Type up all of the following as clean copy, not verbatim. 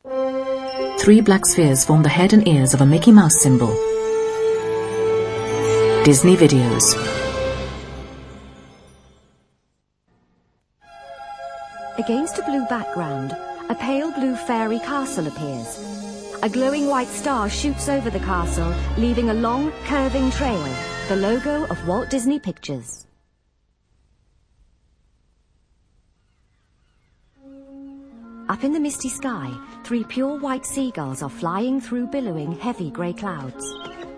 Three black spheres form the head and ears of a Mickey Mouse symbol. Disney Videos. Against a blue background, a pale blue fairy castle appears. A glowing white star shoots over the castle, leaving a long, curving trail, the logo of Walt Disney Pictures. Up in the misty sky, three pure white seagulls are flying through billowing, heavy grey clouds.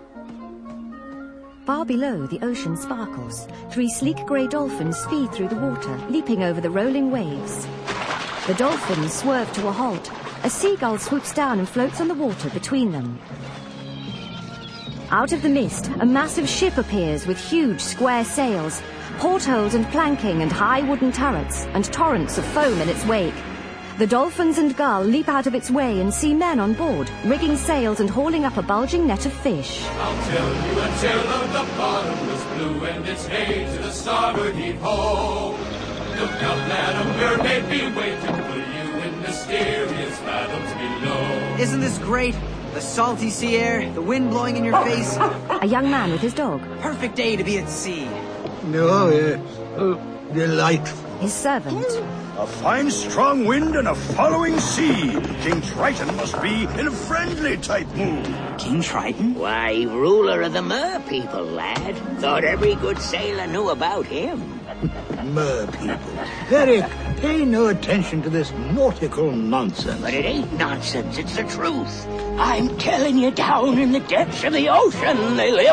Far below, the ocean sparkles. Three sleek grey dolphins speed through the water, leaping over the rolling waves. The dolphins swerve to a halt. A seagull swoops down and floats on the water between them. Out of the mist, a massive ship appears with huge square sails, portholes and planking and high wooden turrets, and torrents of foam in its wake. The dolphins and gull leap out of its way and see men on board, rigging sails and hauling up a bulging net of fish. I'll tell you a tale of the bottomless blue and its hay to the starboard heave-ho. Look out, lad, a mermaid be waiting for you in mysterious fathoms below. Isn't this great? The salty sea air, the wind blowing in your face. A young man with his dog. Perfect day to be at sea. Oh, yes. Oh, delightful. His servant. A fine strong wind and a following sea. King Triton must be in a friendly type mood. King Triton? Why, ruler of the mer people, lad. Thought every good sailor knew about him. Mer people. Eric, pay no attention to this nautical nonsense. But it ain't nonsense, it's the truth. I'm telling you, down in the depths of the ocean they live.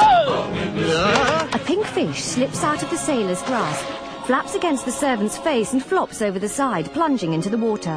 A pink fish slips out of the sailor's grasp, flaps against the servant's face and flops over the side, plunging into the water.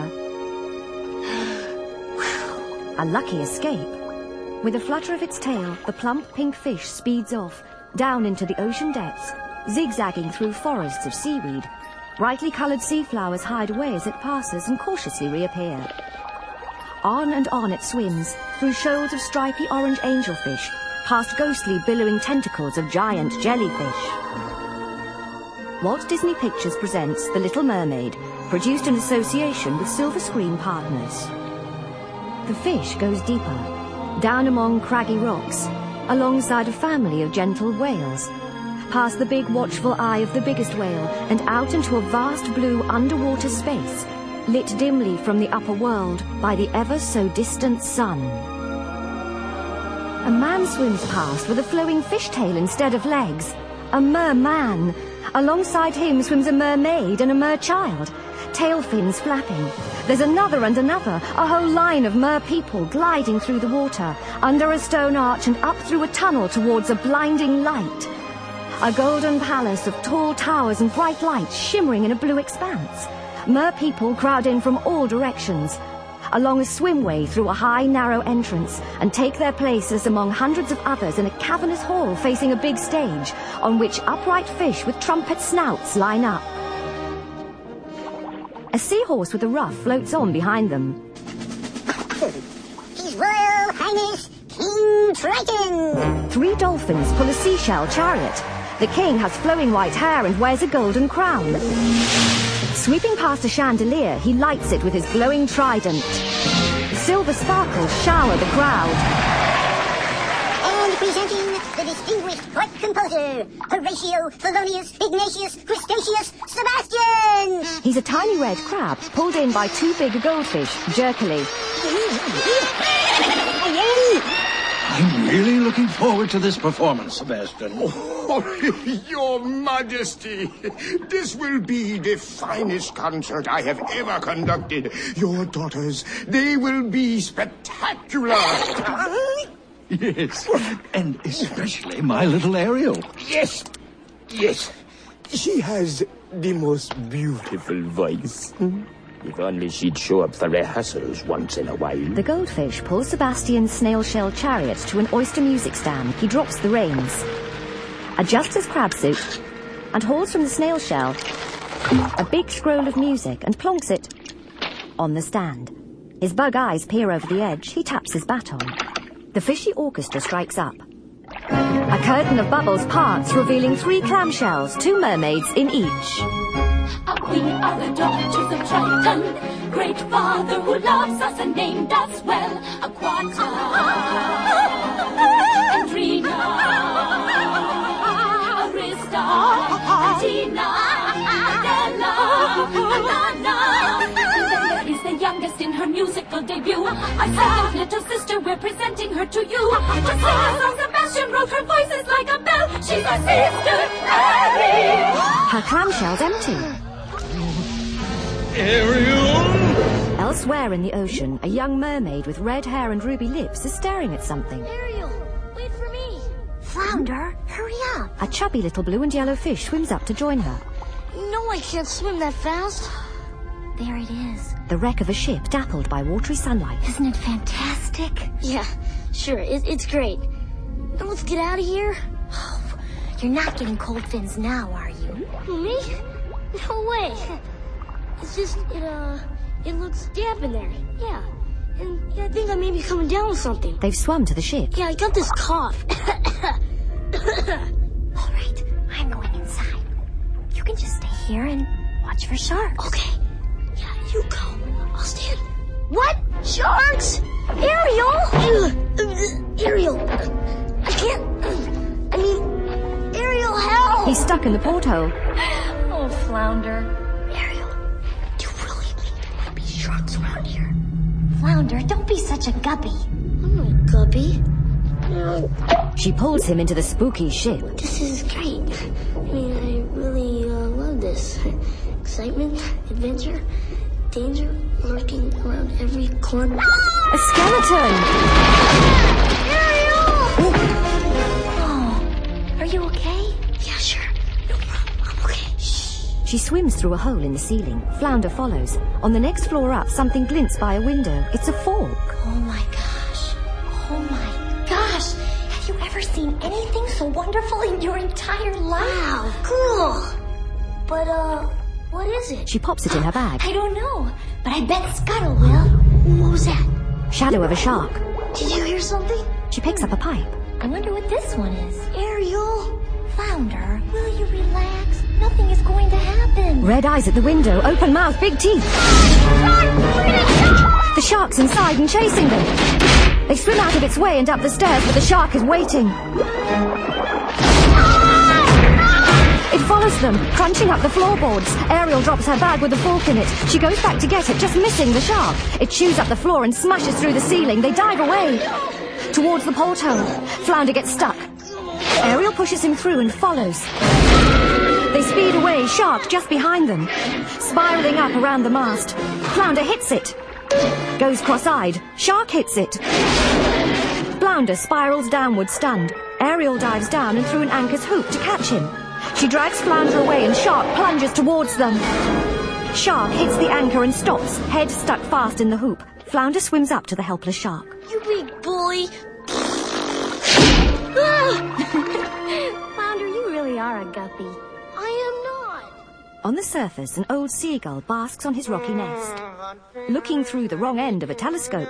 A lucky escape. With a flutter of its tail, the plump pink fish speeds off, down into the ocean depths, zigzagging through forests of seaweed. Brightly coloured sea flowers hide away as it passes and cautiously reappear. On and on it swims, through shoals of stripy orange angelfish, past ghostly billowing tentacles of giant jellyfish. Walt Disney Pictures presents The Little Mermaid, produced in association with Silver Screen Partners. The fish goes deeper, down among craggy rocks, alongside a family of gentle whales, past the big watchful eye of the biggest whale, and out into a vast blue underwater space, lit dimly from the upper world by the ever-so-distant sun. A man swims past with a flowing fishtail instead of legs. A merman. Alongside him swims a mermaid and a mer-child, tail fins flapping. There's another and another, a whole line of mer-people gliding through the water, under a stone arch and up through a tunnel towards a blinding light. A golden palace of tall towers and bright lights shimmering in a blue expanse. Mer-people crowd in from all directions, along a swimway through a high, narrow entrance, and take their places among hundreds of others in a cavernous hall facing a big stage, on which upright fish with trumpet snouts line up. A seahorse with a ruff floats on behind them. His Royal Highness King Triton! Three dolphins pull a seashell chariot. The king has flowing white hair and wears a golden crown. Sweeping past a chandelier, he lights it with his glowing trident. Silver sparkles shower the crowd. And presenting the distinguished court composer, Horatio Felonius Ignatius Crustaceus Sebastian! He's a tiny red crab pulled in by two big goldfish, jerkily. I'm really looking forward to this performance, Sebastian. Oh, Your Majesty, this will be the finest concert I have ever conducted. Your daughters, they will be spectacular. Yes, and especially my little Ariel. Yes, yes. She has the most beautiful voice. If only she'd show up for rehearsals once in a while. The goldfish pulls Sebastian's snail-shell chariot to an oyster music stand. He drops the reins, adjusts his crab suit, and hauls from the snail shell a big scroll of music and plonks it on the stand. His bug eyes peer over the edge. He taps his baton. The fishy orchestra strikes up. A curtain of bubbles parts, revealing three clamshells, two mermaids in each. We are the daughters of Triton. great father who loves us and named us well. Aquata, and Rena, Arista, and Tina, Adela, and Anna. Is the youngest in her musical debut. Our second little sister, we're presenting her to you. To sing a song Sebastian wrote, her voice is like a bell. She's our sister, Mary. Her clamshell's empty. Ariel! Elsewhere in the ocean, a young mermaid with red hair and ruby lips is staring at something. Ariel, wait for me. Flounder, hurry up. A chubby little blue and yellow fish swims up to join her. No, I can't swim that fast. There it is. The wreck of a ship dappled by watery sunlight. Isn't it fantastic? Yeah, sure, it's great. Now let's get out of here. Oh, you're not getting cold fins now, are you? Me? No way. It's just, it looks damp in there. Yeah. And yeah, I think I may be coming down with something. They've swum to the ship. Yeah, I got this cough. All right, I'm going inside. You can just stay here and watch for sharks. Okay. Yeah, you go. I'll stand. What? Sharks? Ariel? Ariel. I can't. I mean, Ariel, help! He's stuck in the porthole. Oh, Flounder. Ariel, do you really think there might be sharks around here? Flounder, don't be such a guppy. I'm not a guppy. She pulls him into the spooky ship. This is great. I mean, I really love this. Excitement, adventure, danger lurking around every corner. A skeleton! Ariel! Oh, are you okay? Yeah, sure. No problem. I'm okay. Shh. She swims through a hole in the ceiling. Flounder follows. On the next floor up, something glints by a window. It's a fork. Oh my gosh. Oh my gosh. Have you ever seen anything so wonderful in your entire life? Wow, cool. But, what is it? She pops it in her bag. I don't know, but I bet Scuttle will. What was that? Shadow of a shark. Did you hear something? She picks up a pipe. I wonder what this one is. Ariel! Flounder, will you relax? Nothing is going to happen. Red eyes at the window, open mouth, big teeth. The shark's inside and chasing them. They swim out of its way and up the stairs, but the shark is waiting. It follows them, crunching up the floorboards. Ariel drops her bag with the fork in it. She goes back to get it, just missing the shark. It chews up the floor and smashes through the ceiling. They dive away. Towards the porthole. Flounder gets stuck. Ariel pushes him through and follows. They speed away, shark just behind them. Spiraling up around the mast. Flounder hits it. Goes cross-eyed. Shark hits it. Flounder spirals downward, stunned. Ariel dives down and through an anchor's hoop to catch him. She drags Flounder away and Shark plunges towards them. Shark hits the anchor and stops, head stuck fast in the hoop. Flounder swims up to the helpless shark. You big bully. Flounder, you really are a guppy. I am not. On the surface, an old seagull basks on his rocky nest, looking through the wrong end of a telescope.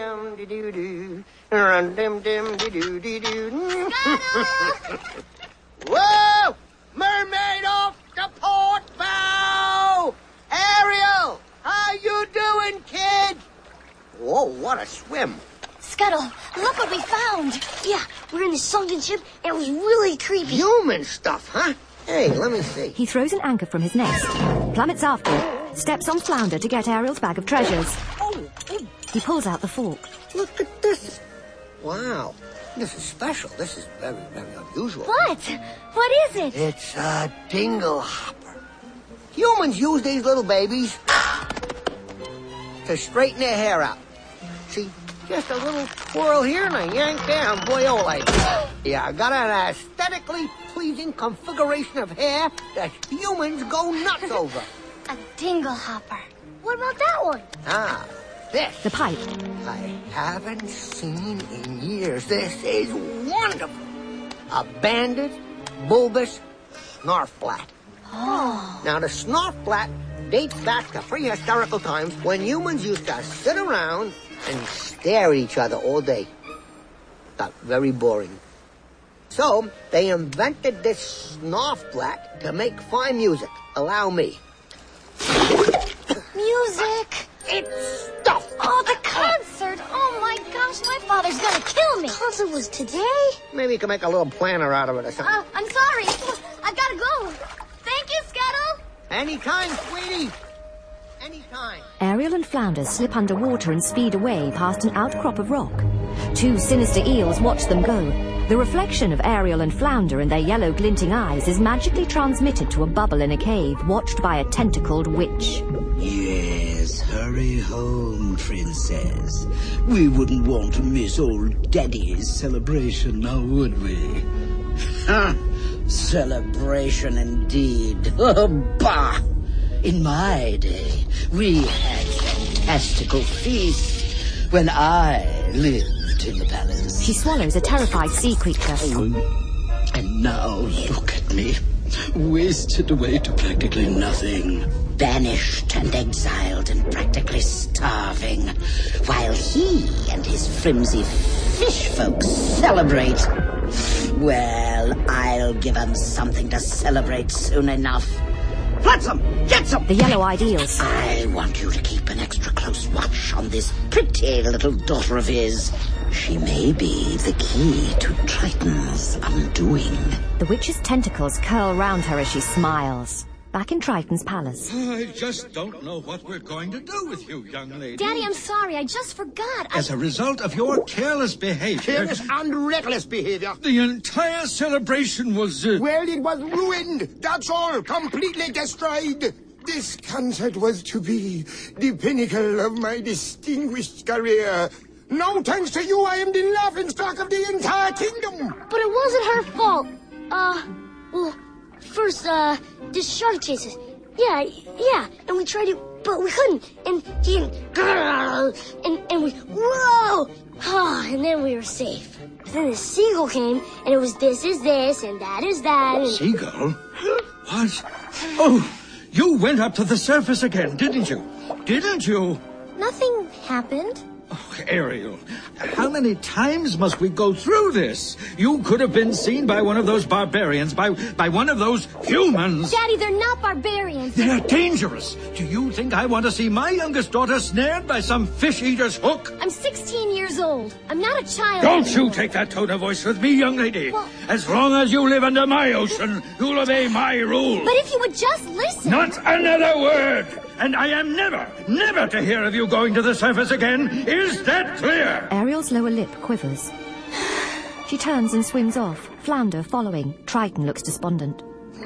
Whoa! Mermaid off the port bow! Ariel! How you doing, kid? Whoa, what a swim. Scuttle, look what we found. Yeah, we're in the sunken ship, and it was really creepy. Human stuff, huh? Hey, let me see. He throws an anchor from his nest, plummets after it, steps on Flounder to get Ariel's bag of treasures. He pulls out the fork. Look at this. Wow. This is special. This is very, very unusual. What? What is it? It's a dingle hopper. Humans use these little babies to straighten their hair out. See, just a little twirl here and a yank there, and boy, oh, like, yeah, I got an aesthetically pleasing configuration of hair that humans go nuts over. A dingle hopper. What about that one? Ah, this. The pipe. I haven't seen in years. This is wonderful. A banded, bulbous snarfblat. Oh. Now, the snarfblat dates back to prehistorical times when humans used to sit around and stare at each other all day. Got very boring. So, they invented this snarfblat to make fine music. Allow me. Music! It's stuff. Oh, the concert! Oh my gosh, my father's gonna kill me. Concert was today? Maybe you can make a little planner out of it or something. I'm sorry. I've gotta go. Thank you, Scuttle. Anytime, sweetie. Anytime. Ariel and Flounder slip underwater and speed away past an outcrop of rock. Two sinister eels watch them go. The reflection of Ariel and Flounder in their yellow glinting eyes is magically transmitted to a bubble in a cave watched by a tentacled witch. Yes, hurry home, princess. We wouldn't want to miss old Daddy's celebration, now would we? Ha! Celebration indeed. Oh, bah! In my day, we had fantastical feasts when I lived in the palace. She swallows a terrified sea creature. And now look at me, wasted away to practically nothing. Banished and exiled and practically starving, while he and his flimsy fish folks celebrate. Well, I'll give 'em something to celebrate soon enough. Flotsam, Jetsam! The yellow-eyed eels. I want you to keep an extra close watch on this pretty little daughter of his. She may be the key to Triton's undoing. The witch's tentacles curl round her as she smiles. Back in Triton's palace. I just don't know what we're going to do with you, young lady. Daddy, I'm sorry. I just forgot. As a result of your careless behavior... Careless and reckless behavior. The entire celebration was... Well, it was ruined. That's all. Completely destroyed. This concert was to be the pinnacle of my distinguished career. Now, thanks to you, I am the laughingstock of the entire kingdom. But it wasn't her fault. Well, first, this shark chases. Yeah, and we tried to, but we couldn't. And he, and we, whoa! And then we were safe. But then the seagull came, and it was this is this, and that is that, and... Seagull? What? Oh, you went up to the surface again, didn't you? Didn't you? Nothing happened. Oh, Ariel, how many times must we go through this? You could have been seen by one of those barbarians, by one of those humans. Daddy, they're not barbarians. They're dangerous. Do you think I want to see my youngest daughter snared by some fish-eater's hook? I'm 16 years old. I'm not a child. Don't you take that tone of voice with me, young lady. Well, as long as you live under my ocean, you'll obey my rules. But if you would just listen. Not another word. And I am never to hear of you going to the surface again. Is that clear? Ariel's lower lip quivers. She turns and swims off, Flounder following. Triton looks despondent.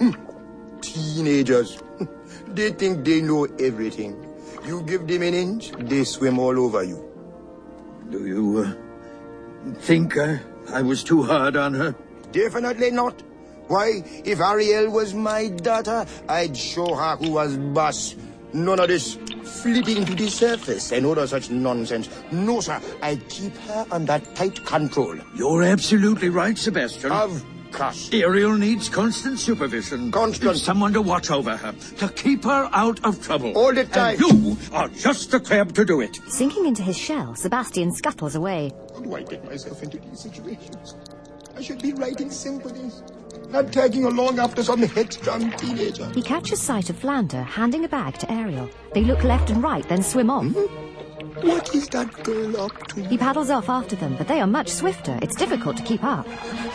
Teenagers. They think they know everything. You give them an inch, they swim all over you. Do you think I was too hard on her? Definitely not. Why, if Ariel was my daughter, I'd show her who was boss. None of this flipping to the surface and all such nonsense. No, sir, I'd keep her under tight control. You're absolutely right, Sebastian. Of course. Ariel needs constant supervision. Constant. Someone to watch over her, to keep her out of trouble. All the time. And you are just the crab to do it. Sinking into his shell, Sebastian scuttles away. How do I get myself into these situations? I should be writing symphonies, not tagging along after some headstrong teenager. He catches sight of Flounder handing a bag to Ariel. They look left and right, then swim off. What is that girl up to? He paddles off after them, but they are much swifter. It's difficult to keep up.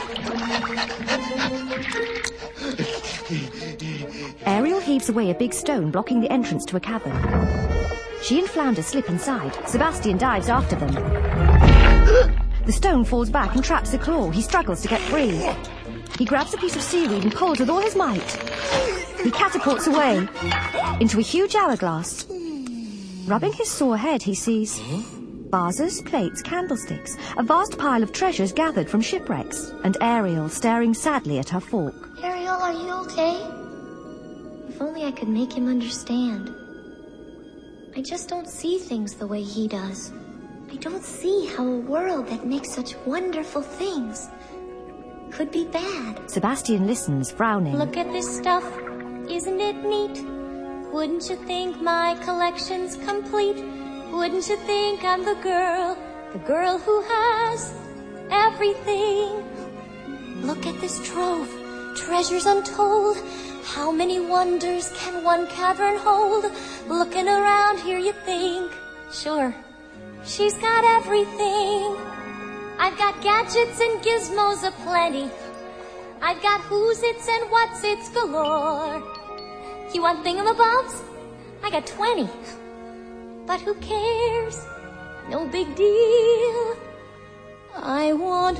Ariel heaves away a big stone, blocking the entrance to a cavern. She and Flounder slip inside. Sebastian dives after them. The stone falls back and traps a claw. He struggles to get free. He grabs a piece of seaweed and pulls with all his might. He catapults away into a huge hourglass. Rubbing his sore head, he sees vases, plates, candlesticks, a vast pile of treasures gathered from shipwrecks, and Ariel staring sadly at her fork. Ariel, are you okay? If only I could make him understand. I just don't see things the way he does. I don't see how a world that makes such wonderful things could be bad. Sebastian listens, frowning. Look at this stuff. Isn't it neat? Wouldn't you think my collection's complete? Wouldn't you think I'm the girl who has everything? Look at this trove, treasures untold. How many wonders can one cavern hold? Looking around here you think, sure, she's got everything. I've got gadgets and gizmos aplenty. I've got who's its and what's its galore. You want thingamabobs? I got 20. But who cares? No big deal. I want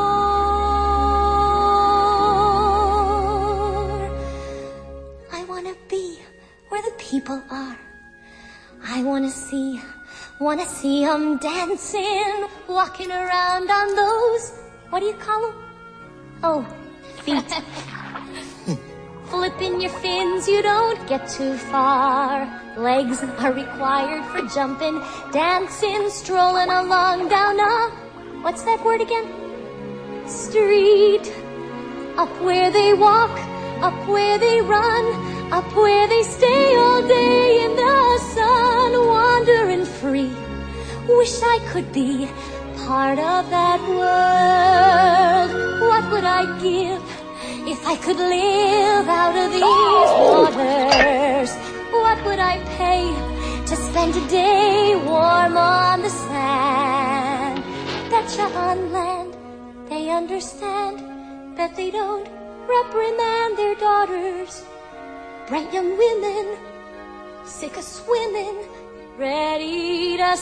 more. I want to be where the people are. I want to see 'em dancing, walking around on those, what do you call 'em? Oh, feet. Flipping your fins, you don't get too far. Legs are required for jumping, dancing, strolling along down a, what's that word again? Street. Up where they walk, up where they run, up where they stay all day in the sun, wandering free. Wish I could be part of that world. What would I give if I could live out of these waters? What would I pay to spend a day warm on the sand? Betcha on land they understand, bet they don't reprimand their daughters. Bright young women, sick of swimming, ready to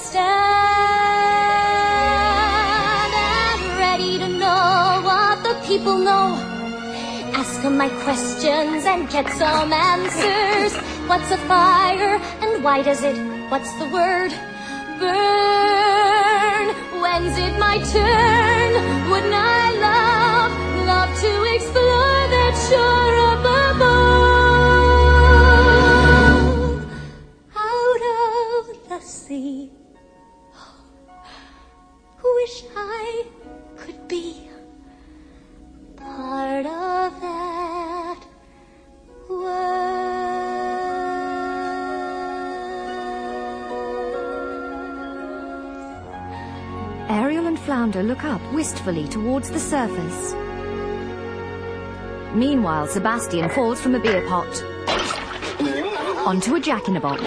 stand and ready to know what the people know. Ask them my questions and get some answers. What's a fire and why does it, what's the word, burn? When's it my turn? Wouldn't I love to explore that shore up above, out of the sea. Wish I could be part of that world. Ariel and Flounder look up wistfully towards the surface. Meanwhile, Sebastian falls from a beer pot onto a jack-in-a-box.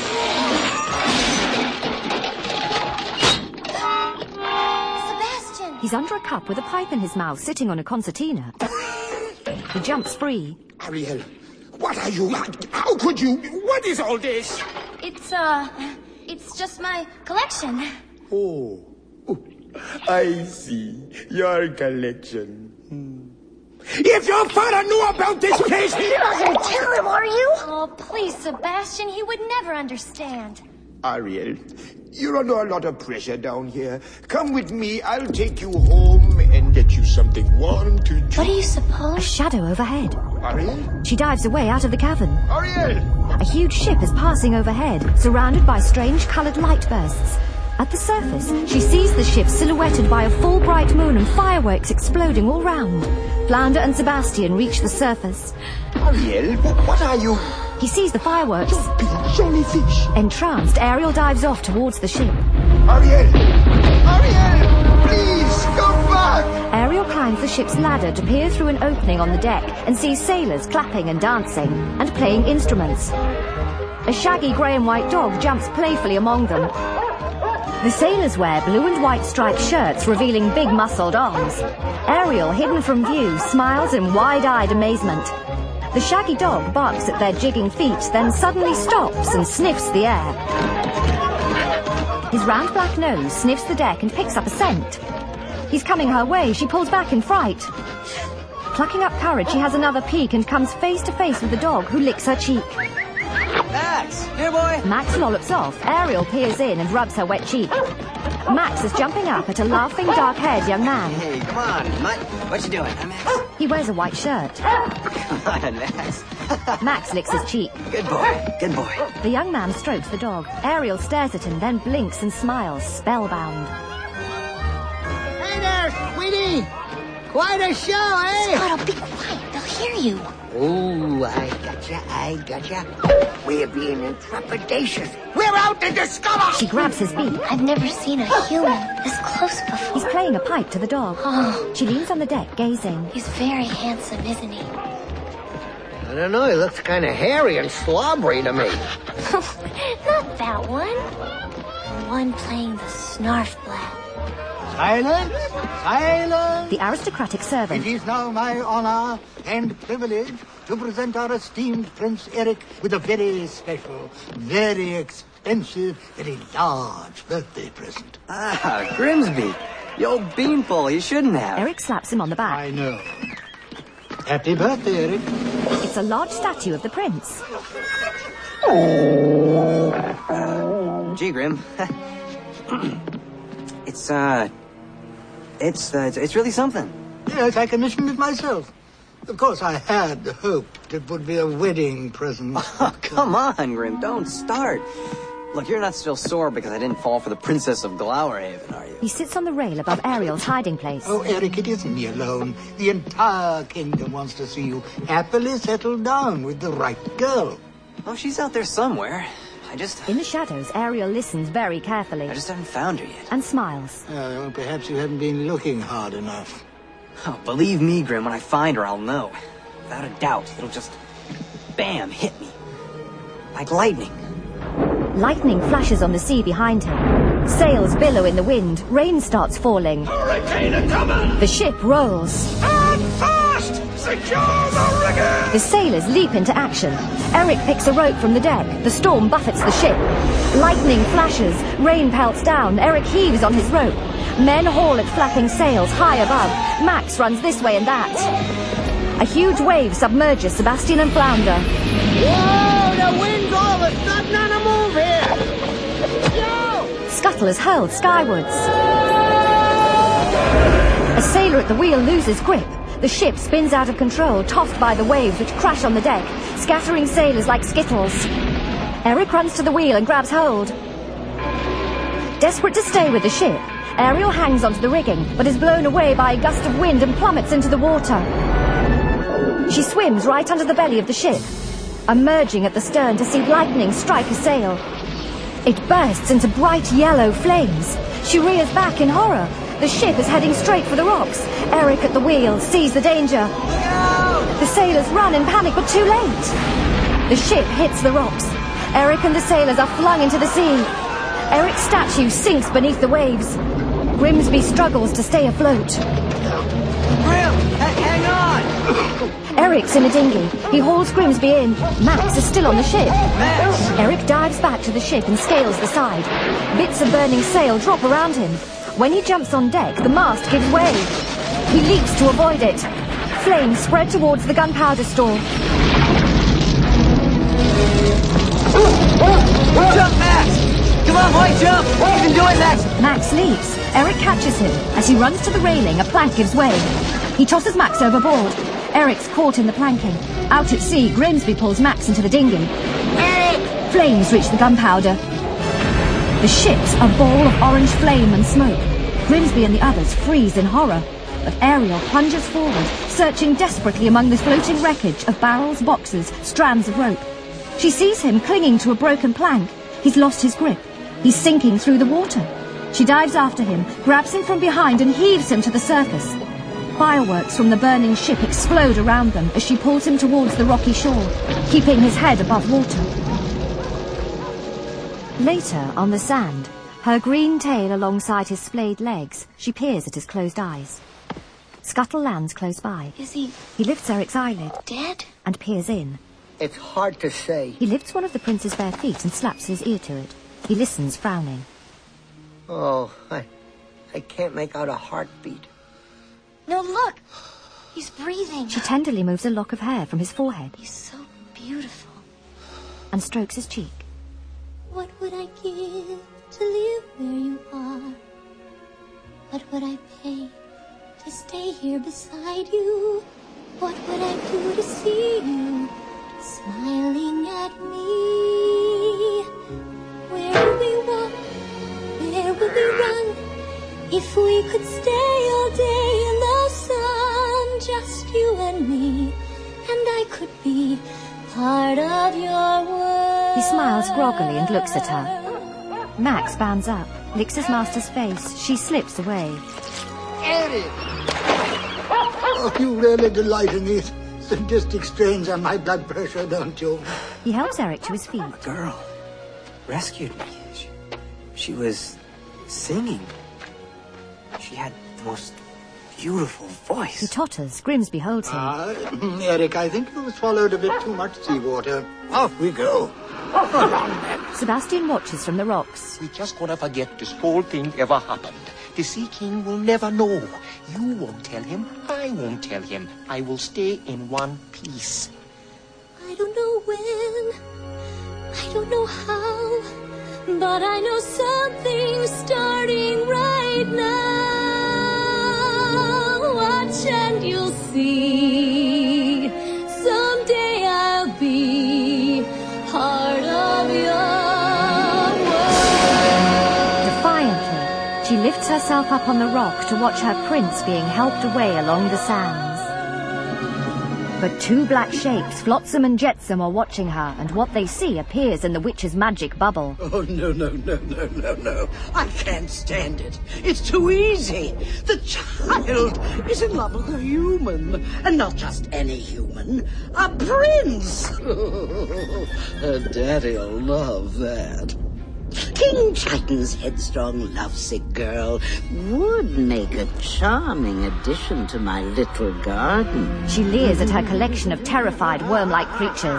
Sebastian! He's under a cup with a pipe in his mouth, sitting on a concertina. He jumps free. Ariel, what are you? How could you? What is all this? It's just my collection. Oh, I see. Your collection. If your father knew about this place, he doesn't Tell him, are you? Oh, please, Sebastian, he would never understand. Ariel, you're under a lot of pressure down here. Come with me, I'll take you home and get you something warm to drink. What do you suppose? A shadow overhead. Ariel? She dives away out of the cavern. Ariel! A huge ship is passing overhead, surrounded by strange coloured light bursts. At the surface, she sees the ship silhouetted by a full bright moon and fireworks exploding all round. Flounder and Sebastian reach the surface. Ariel, what are you? He sees the fireworks. Don't be a jellyfish. Entranced, Ariel dives off towards the ship. Ariel! Ariel! Please, come back! Ariel climbs the ship's ladder to peer through an opening on the deck and sees sailors clapping and dancing and playing instruments. A shaggy grey and white dog jumps playfully among them. The sailors wear blue and white striped shirts revealing big muscled arms. Ariel, hidden from view, smiles in wide-eyed amazement. The shaggy dog barks at their jigging feet, then suddenly stops and sniffs the air. His round black nose sniffs the deck and picks up a scent. He's coming her way. She pulls back in fright. Plucking up courage, she has another peek and comes face to face with the dog, who licks her cheek. Max, here, boy. Max lollops off. Ariel peers in and rubs her wet cheek. Max is jumping up at a laughing, dark-haired young man. Hey, come on, Mutt. What you doing, huh, Max? He wears a white shirt. Come on, Max. Max licks his cheek. Good boy, good boy. The young man strokes the dog. Ariel stares at him, then blinks and smiles, spellbound. Hey there, sweetie. Quite a show, eh? Scotto, be quiet. They'll hear you. Oh, I gotcha. We're being intrepidatious. We're out to discover! She grabs his beak. I've never seen a human this close before. He's playing a pipe to the dog. Oh. She leans on the deck, gazing. He's very handsome, isn't he? don't know, he looks kind of hairy and slobbery to me. Not that one. The one playing the Snarfblat. Silence! Silence! The aristocratic servant. It is now my honor and privilege to present our esteemed Prince Eric with a very special, very expensive, very large birthday present. Ah, Grimsby. You old beanpole, you shouldn't have. Eric slaps him on the back. I know. Happy birthday, Eric. It's a large statue of the prince. Gee, Grim. It's really something. Yes, I commissioned it myself. Of course, I had hoped it would be a wedding present. Oh, come on, Grim, don't start. Look, you're not still sore because I didn't fall for the Princess of Glowerhaven, are you? He sits on the rail above Ariel's hiding place. Oh, Eric, it isn't me alone. The entire kingdom wants to see you happily settled down with the right girl. Oh, she's out there somewhere. In the shadows, Ariel listens very carefully. I just haven't found her yet. And smiles. Well, perhaps you haven't been looking hard enough. Oh, believe me, Grim, when I find her, I'll know. Without a doubt, it'll just, bam, hit me. Like lightning. Lightning flashes on the sea behind him. Sails billow in the wind. Rain starts falling. Hurricane coming! The ship rolls. Stand fast! Secure the rigging! The sailors leap into action. Eric picks a rope from the deck. The storm buffets the ship. Lightning flashes. Rain pelts down. Eric heaves on his rope. Men haul at flapping sails high above. Max runs this way and that. A huge wave submerges Sebastian and Flounder. Whoa, the wind's all of a sudden on a move here! Yo! Scuttle is hurled skywards. A sailor at the wheel loses grip. The ship spins out of control, tossed by the waves which crash on the deck, scattering sailors like skittles. Eric runs to the wheel and grabs hold. Desperate to stay with the ship, Ariel hangs onto the rigging, but is blown away by a gust of wind and plummets into the water. She swims right under the belly of the ship, emerging at the stern to see lightning strike a sail. It bursts into bright yellow flames. She rears back in horror. The ship is heading straight for the rocks. Eric at the wheel sees the danger. The sailors run in panic, but too late. The ship hits the rocks. Eric and the sailors are flung into the sea. Eric's statue sinks beneath the waves. Grimsby struggles to stay afloat. Grim, hang on! Eric's in a dinghy. He hauls Grimsby in. Max is still on the ship. Max! Eric dives back to the ship and scales the side. Bits of burning sail drop around him. When he jumps on deck, the mast gives way. He leaps to avoid it. Flames spread towards the gunpowder store. Jump, Max! Come on, boy, jump! You can do it, Max! Max leaps. Eric catches him. As he runs to the railing, a plank gives way. He tosses Max overboard. Eric's caught in the planking. Out at sea, Grimsby pulls Max into the dinghy. Eric! Flames reach the gunpowder. The ship's a ball of orange flame and smoke. Grimsby and the others freeze in horror. But Ariel plunges forward, searching desperately among the floating wreckage of barrels, boxes, strands of rope. She sees him clinging to a broken plank. He's lost his grip. He's sinking through the water. She dives after him, grabs him from behind and heaves him to the surface. Fireworks from the burning ship explode around them as she pulls him towards the rocky shore, keeping his head above water. Later, on the sand, her green tail alongside his splayed legs, she peers at his closed eyes. Scuttle lands close by. Is he... He lifts Eric's eyelid. Dead? And peers in. It's hard to say. He lifts one of the prince's bare feet and slaps his ear to it. He listens, frowning. Oh, I can't make out a heartbeat. No, look! He's breathing. She tenderly moves a lock of hair from his forehead. He's so beautiful. And strokes his cheek. What would I give to live where you are? What would I pay to stay here beside you? What would I do to see you smiling at me? Where would we walk? Where would we run? If we could stay all day in the sun, just you and me, and I could be part of your world. He smiles groggily and looks at her. Max bounds up, licks his master's face. She slips away. Eric! Oh, you really delight in me. sadistic strains on my blood pressure, don't you? He helps Eric to his feet. A girl rescued me. She was singing. She had the most beautiful voice. He totters. Grimsby holds him. Eric, I think you swallowed a bit too much seawater. Off we go. Sebastian watches from the rocks. We just gonna forget this whole thing ever happened. The Sea King will never know. You won't tell him. I won't tell him. I will stay in one piece. I don't know when, I don't know how, but I know something's starting right now. Watch and you'll see. Someday I'll be part of your world. Defiantly, she lifts herself up on the rock to watch her prince being helped away along the sands. But two black shapes, Flotsam and Jetsam, are watching her, and what they see appears in the witch's magic bubble. Oh, no. I can't stand it. It's too easy. The child is in love with a human, and not just any human, a prince. Her daddy'll love that. King Triton's headstrong, lovesick girl would make a charming addition to my little garden. She leers at her collection of terrified worm-like creatures.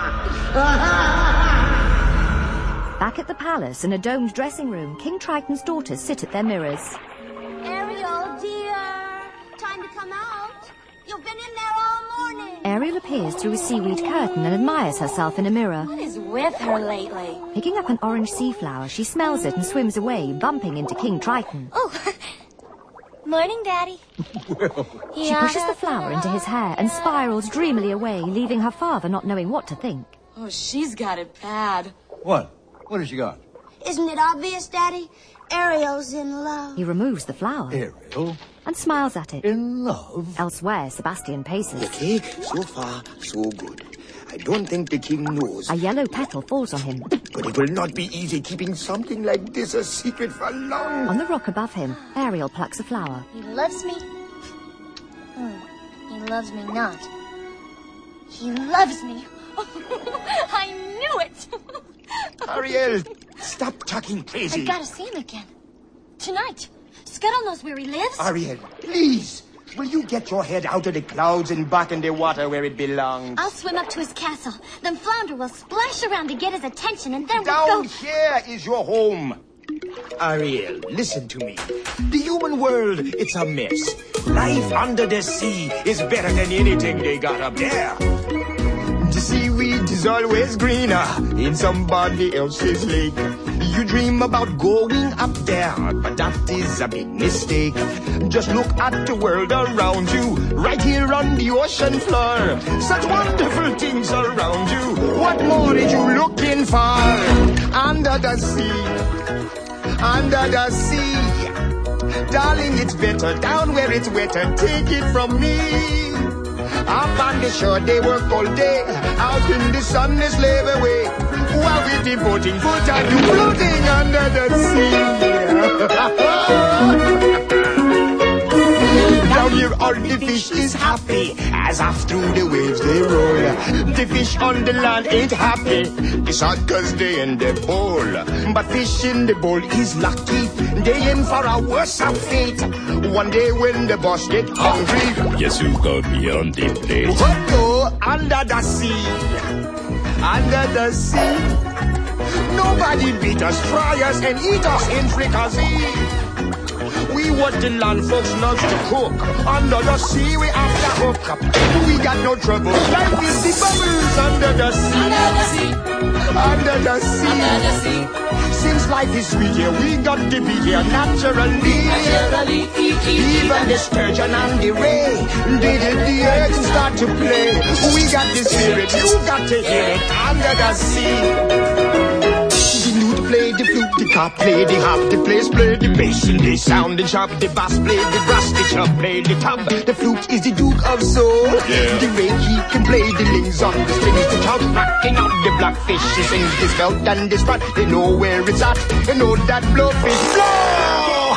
Back at the palace, in a domed dressing room, King Triton's daughters sit at their mirrors. Ariel, dear, time to come out. You've been in there all morning. Ariel appears through a seaweed curtain and admires herself in a mirror. What is with her lately? Picking up an orange sea flower, she smells it and swims away, bumping into King Triton. Oh, morning, Daddy. She pushes the flower into his hair and spirals dreamily away, leaving her father not knowing what to think. Oh, she's got it bad. What? What has she got? Isn't it obvious, Daddy? Ariel's in love. He removes the flower. Ariel? And smiles at it. In love? Elsewhere, Sebastian paces. Okay, so far, so good. I don't think the king knows. A yellow petal falls on him. But it will not be easy keeping something like this a secret for long. On the rock above him, Ariel plucks a flower. He loves me. He loves me not. He loves me. I knew it. Ariel, stop talking crazy. I gotta see him again. Tonight. Scuttle knows where he lives. Ariel, please. Will you get your head out of the clouds and back in the water where it belongs? I'll swim up to his castle. Then Flounder will splash around to get his attention, and then Down we'll go... here is your home. Ariel, listen to me. The human world, it's a mess. Life under the sea is better than anything they got up there. The seaweed is always greener in somebody else's lake. You dream about going up there, but that is a big mistake. Just look at the world around you, right here on the ocean floor. Such wonderful things around you. What more are you looking for? Under the sea, under the sea. Darling, it's better down where it's wetter. Take it from me. Up on the shore they work all day. Out in the sun they slave away. While we're devoting full time to floating under the sea. Down here all the fish is happy, as off through the waves they roll. The fish on the land ain't happy, it's hot cause they in the bowl. But fish in the bowl is lucky, they in for a worse of fate. One day when the boss get hungry, Yes, you got me on the plate. oh, under the sea, under the sea. Nobody beat us, try us and eat us in fricassee. We what the land folks love to cook. Under the sea we have to hook up. We got no trouble. Life is the bubbles under the sea. Under the sea. Under the sea. Under the sea. Since life is sweet here, we got to be here naturally. Naturally. Even the sturgeon and the ray, the eggs start to play. We got the spirit, you got to hear it under the sea. The lute play the flute, the cop play the harp, the players play the bass and the sound and sharp, the bass play the brass, the chub play the tub. The flute is the Duke of Soul. The ray he can play the lings on the strings, the trout rocking out the blackfish. He sings the spelt and the sprat. They know where it's at. They know that blowfish blow.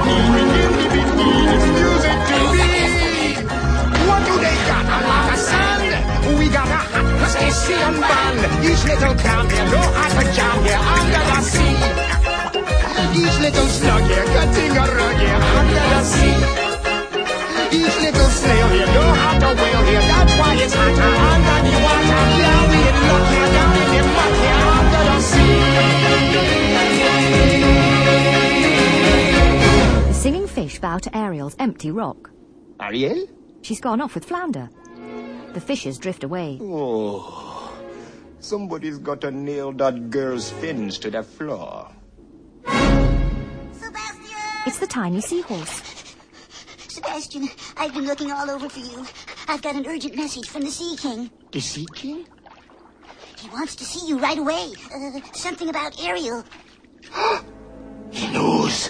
It's music to me. What do they got? A lot of sand. We got a hot crustacean band. Each little clam here, no hot jam here under the sea. Each little slug here, cutting a rug here under the sea. Each little snail here, no hot a whale here. That's why it's hotter under the water. Yeah, we in luck here, down in the muck here under the sea. The singing fish bow to Ariel's empty rock. Ariel? She's gone off with Flounder. The fishes drift away. Oh, somebody's got to nail that girl's fins to the floor. It's the tiny seahorse. Sebastian, I've been looking all over for you. I've got an urgent message from the Sea King. The Sea King? He wants to see you right away. Something about Ariel. He knows.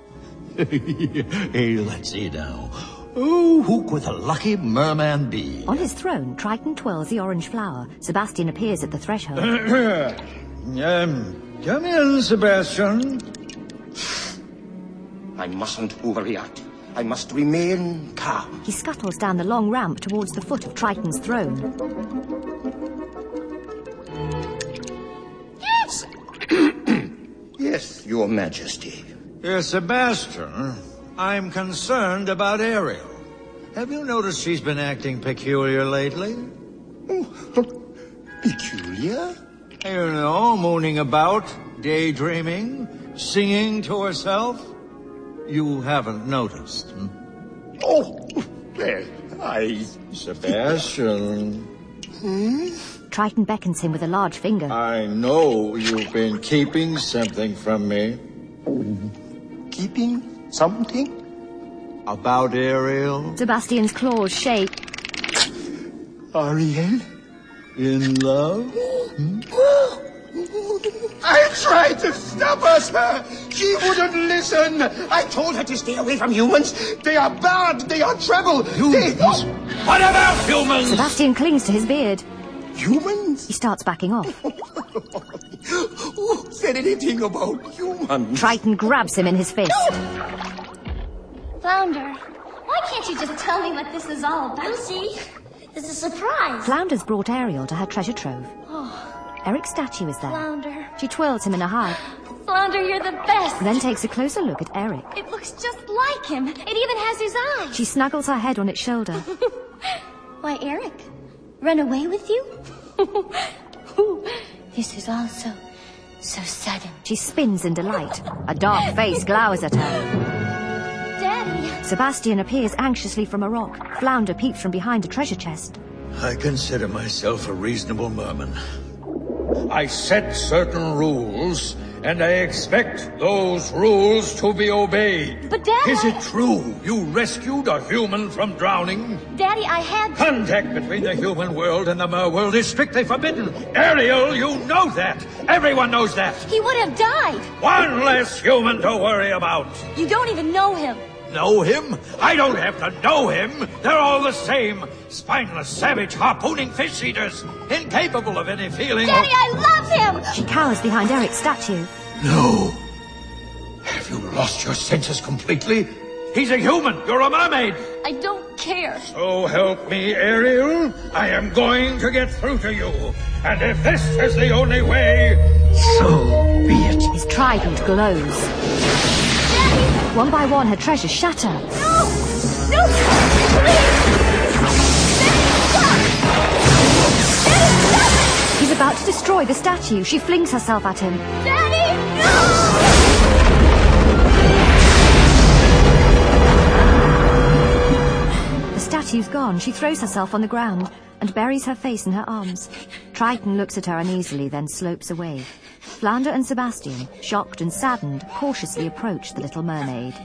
Hey, let's see now. Oh, who could the lucky merman be? On his throne, Triton twirls the orange flower. Sebastian appears at the threshold. Come in, Sebastian. I mustn't overreact. I must remain calm. He scuttles down the long ramp towards the foot of Triton's throne. Yes. Yes, Your Majesty. Sebastian, I'm concerned about Ariel. Have you noticed she's been acting peculiar lately? Peculiar? You know, mooning about, daydreaming, singing to herself. You haven't noticed? Oh, well, Sebastian. Triton beckons him with a large finger. I know you've been keeping something from me. Keeping something? About Ariel? Sebastian's claws shake. Ariel? In love? I tried to stop her, sir. She wouldn't listen. I told her to stay away from humans. They are bad. They are trouble. Humans? What about humans? Sebastian clings to his beard. Humans? He starts backing off. Who said anything about humans? Triton grabs him in his fist. Flounder, why can't you just tell me what this is all about? See? It's a surprise. Flounder's brought Ariel to her treasure trove. Eric's statue is there. Flounder. She twirls him in a hug. Flounder, you're the best. Then takes a closer look at Eric. It looks just like him. It even has his eyes. She snuggles her head on its shoulder. Why, Eric? Run away with you? This is all so sudden. She spins in delight. A dark face glowers at her. Daddy! Sebastian appears anxiously from a rock. Flounder peeps from behind a treasure chest. I consider myself a reasonable merman. I set certain rules, and I expect those rules to be obeyed. But, Daddy... Is it true you rescued a human from drowning? Daddy, I had... Contact between the human world and the mer world is strictly forbidden. Ariel, you know that. Everyone knows that. He would have died. One less human to worry about. You don't even know him. Know him? I don't have to know him. They're all the same. Spineless, savage, harpooning fish eaters. Incapable of any feeling. Daddy, I love him! She cowers behind Eric's statue. No. Have you lost your senses completely? He's a human. You're a mermaid. I don't care. So help me, Ariel. I am going to get through to you. And if this is the only way, so be it. His trident glows. One by one, her treasures shatter. No! No! Please! He's about to destroy the statue. She flings herself at him. Daddy! No! The statue's gone. She throws herself on the ground and buries her face in her arms. Triton looks at her uneasily, then slopes away. Flounder and Sebastian, shocked and saddened, cautiously approach the little mermaid.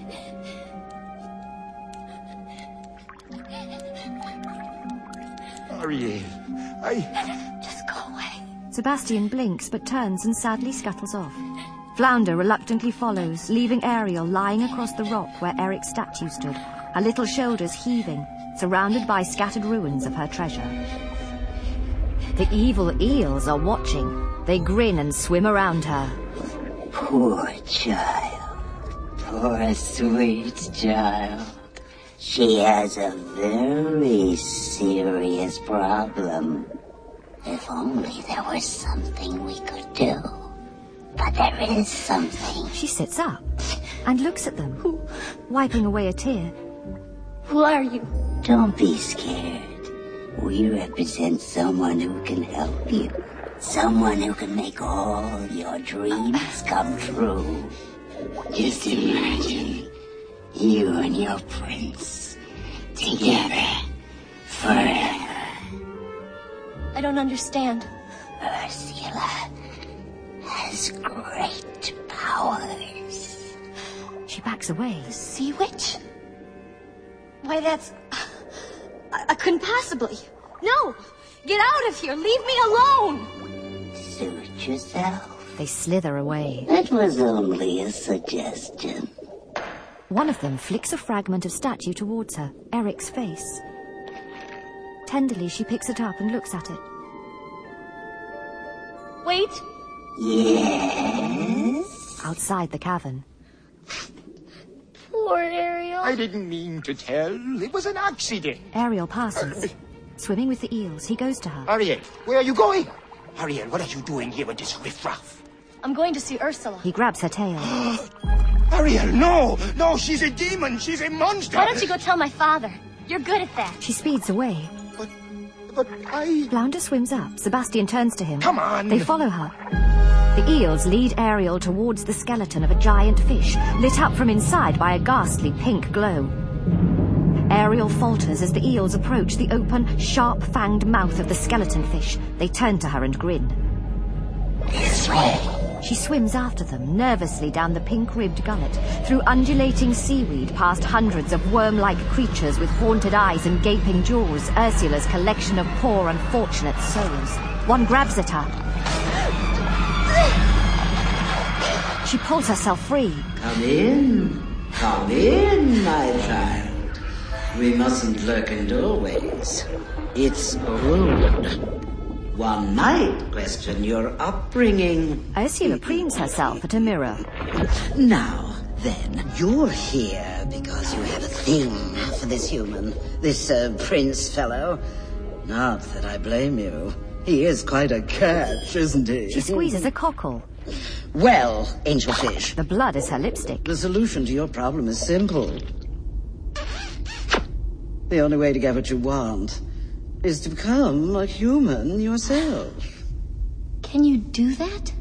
Ariel, Just go away. Sebastian blinks but turns and sadly scuttles off. Flounder reluctantly follows, leaving Ariel lying across the rock where Eric's statue stood, her little shoulders heaving, surrounded by scattered ruins of her treasure. The evil eels are watching. They grin and swim around her. Poor child. Poor sweet child. She has a very serious problem. If only there was something we could do. But there is something. She sits up and looks at them, wiping away a tear. Who are you? Don't be scared. We represent someone who can help you. Someone who can make all your dreams come true. Just imagine you and your prince together forever. I don't understand. Ursula has great powers. She backs away. Sea witch? Why, that's... I couldn't possibly. No! Get out of here! Leave me alone! Suit yourself. They slither away. That was only a suggestion. One of them flicks a fragment of statue towards her, Eric's face. Tenderly, she picks it up and looks at it. Wait. Yes? Outside the cavern. Poor Ariel. I didn't mean to tell. It was an accident. Ariel passes. Swimming with the eels, he goes to her. Ariel, where are you going? Ariel, what are you doing here with this riffraff? I'm going to see Ursula. He grabs her tail. Ariel, no! No, she's a demon! She's a monster! Why don't you go tell my father? You're good at that. She speeds away. But I... Flounder swims up. Sebastian turns to him. Come on! They follow her. The eels lead Ariel towards the skeleton of a giant fish, lit up from inside by a ghastly pink glow. Ariel falters as the eels approach the open, sharp-fanged mouth of the skeleton fish. They turn to her and grin. This way. She swims after them, nervously down the pink-ribbed gullet, through undulating seaweed, past hundreds of worm-like creatures with haunted eyes and gaping jaws, Ursula's collection of poor, unfortunate souls. One grabs at her. She pulls herself free. Come in, my child. We mustn't lurk in doorways. It's rude. One might question your upbringing. Ursula preens herself at a mirror. Now, then, you're here because you have a thing for this human, this prince fellow. Not that I blame you. He is quite a catch, isn't he? She squeezes a cockle. Well, angel fish. The blood is her lipstick. The solution to your problem is simple. The only way to get what you want is to become a human yourself. Can you do that?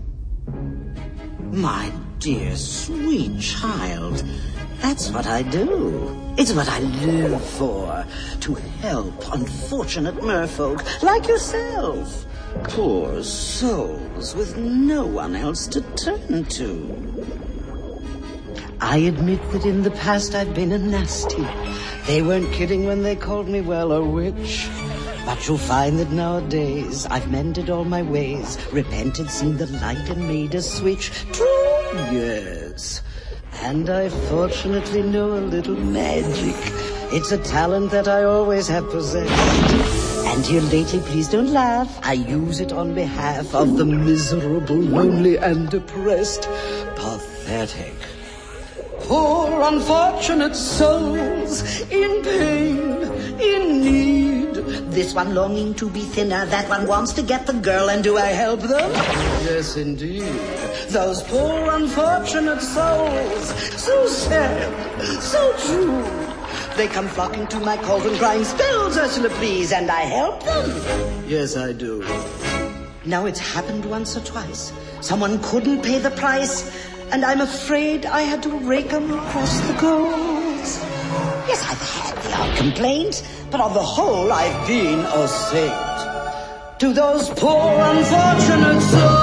My dear, sweet child, that's what I do. It's what I live for. To help unfortunate merfolk like yourself. Poor souls with no one else to turn to. I admit that in the past I've been a nasty. They weren't kidding when they called me, well, a witch. But you'll find that nowadays I've mended all my ways, repented, seen the light, and made a switch. True, yes. And I fortunately know a little magic. It's a talent that I always have possessed. And here lately, please don't laugh, I use it on behalf of the miserable, lonely, and depressed. Pathetic. Poor, unfortunate souls in pain, in need. This one longing to be thinner, that one wants to get the girl, and do I help them? Yes, indeed. Those poor, unfortunate souls, so sad, so true. They come flocking to my cauldron, crying, spells, Ursula, please, and I help them. Yes, I do. Now, it's happened once or twice. Someone couldn't pay the price, and I'm afraid I had to rake 'em across the coals. Yes, I've had the odd complaint, but on the whole, I've been a saint. To those poor, unfortunate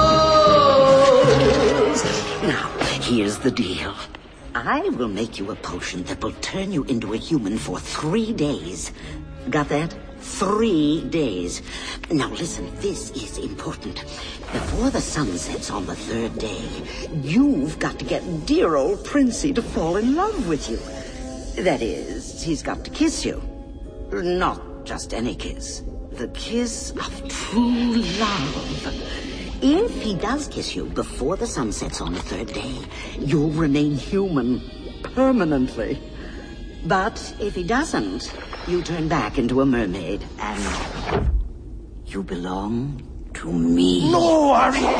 souls. Now, here's the deal. I will make you a potion that will turn you into a human for 3 days. Got that? 3 days. Now listen, this is important. Before the sun sets on the 3rd day, you've got to get dear old Princey to fall in love with you. That is, he's got to kiss you. Not just any kiss. The kiss of true love. If he does kiss you before the sun sets on the 3rd day, you'll remain human permanently. But if he doesn't, you turn back into a mermaid, and you belong to me. No, Ariel!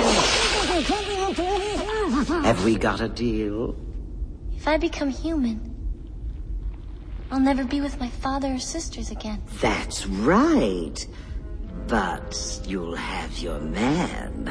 Have we got a deal? If I become human, I'll never be with my father or sisters again. That's right. But you'll have your man.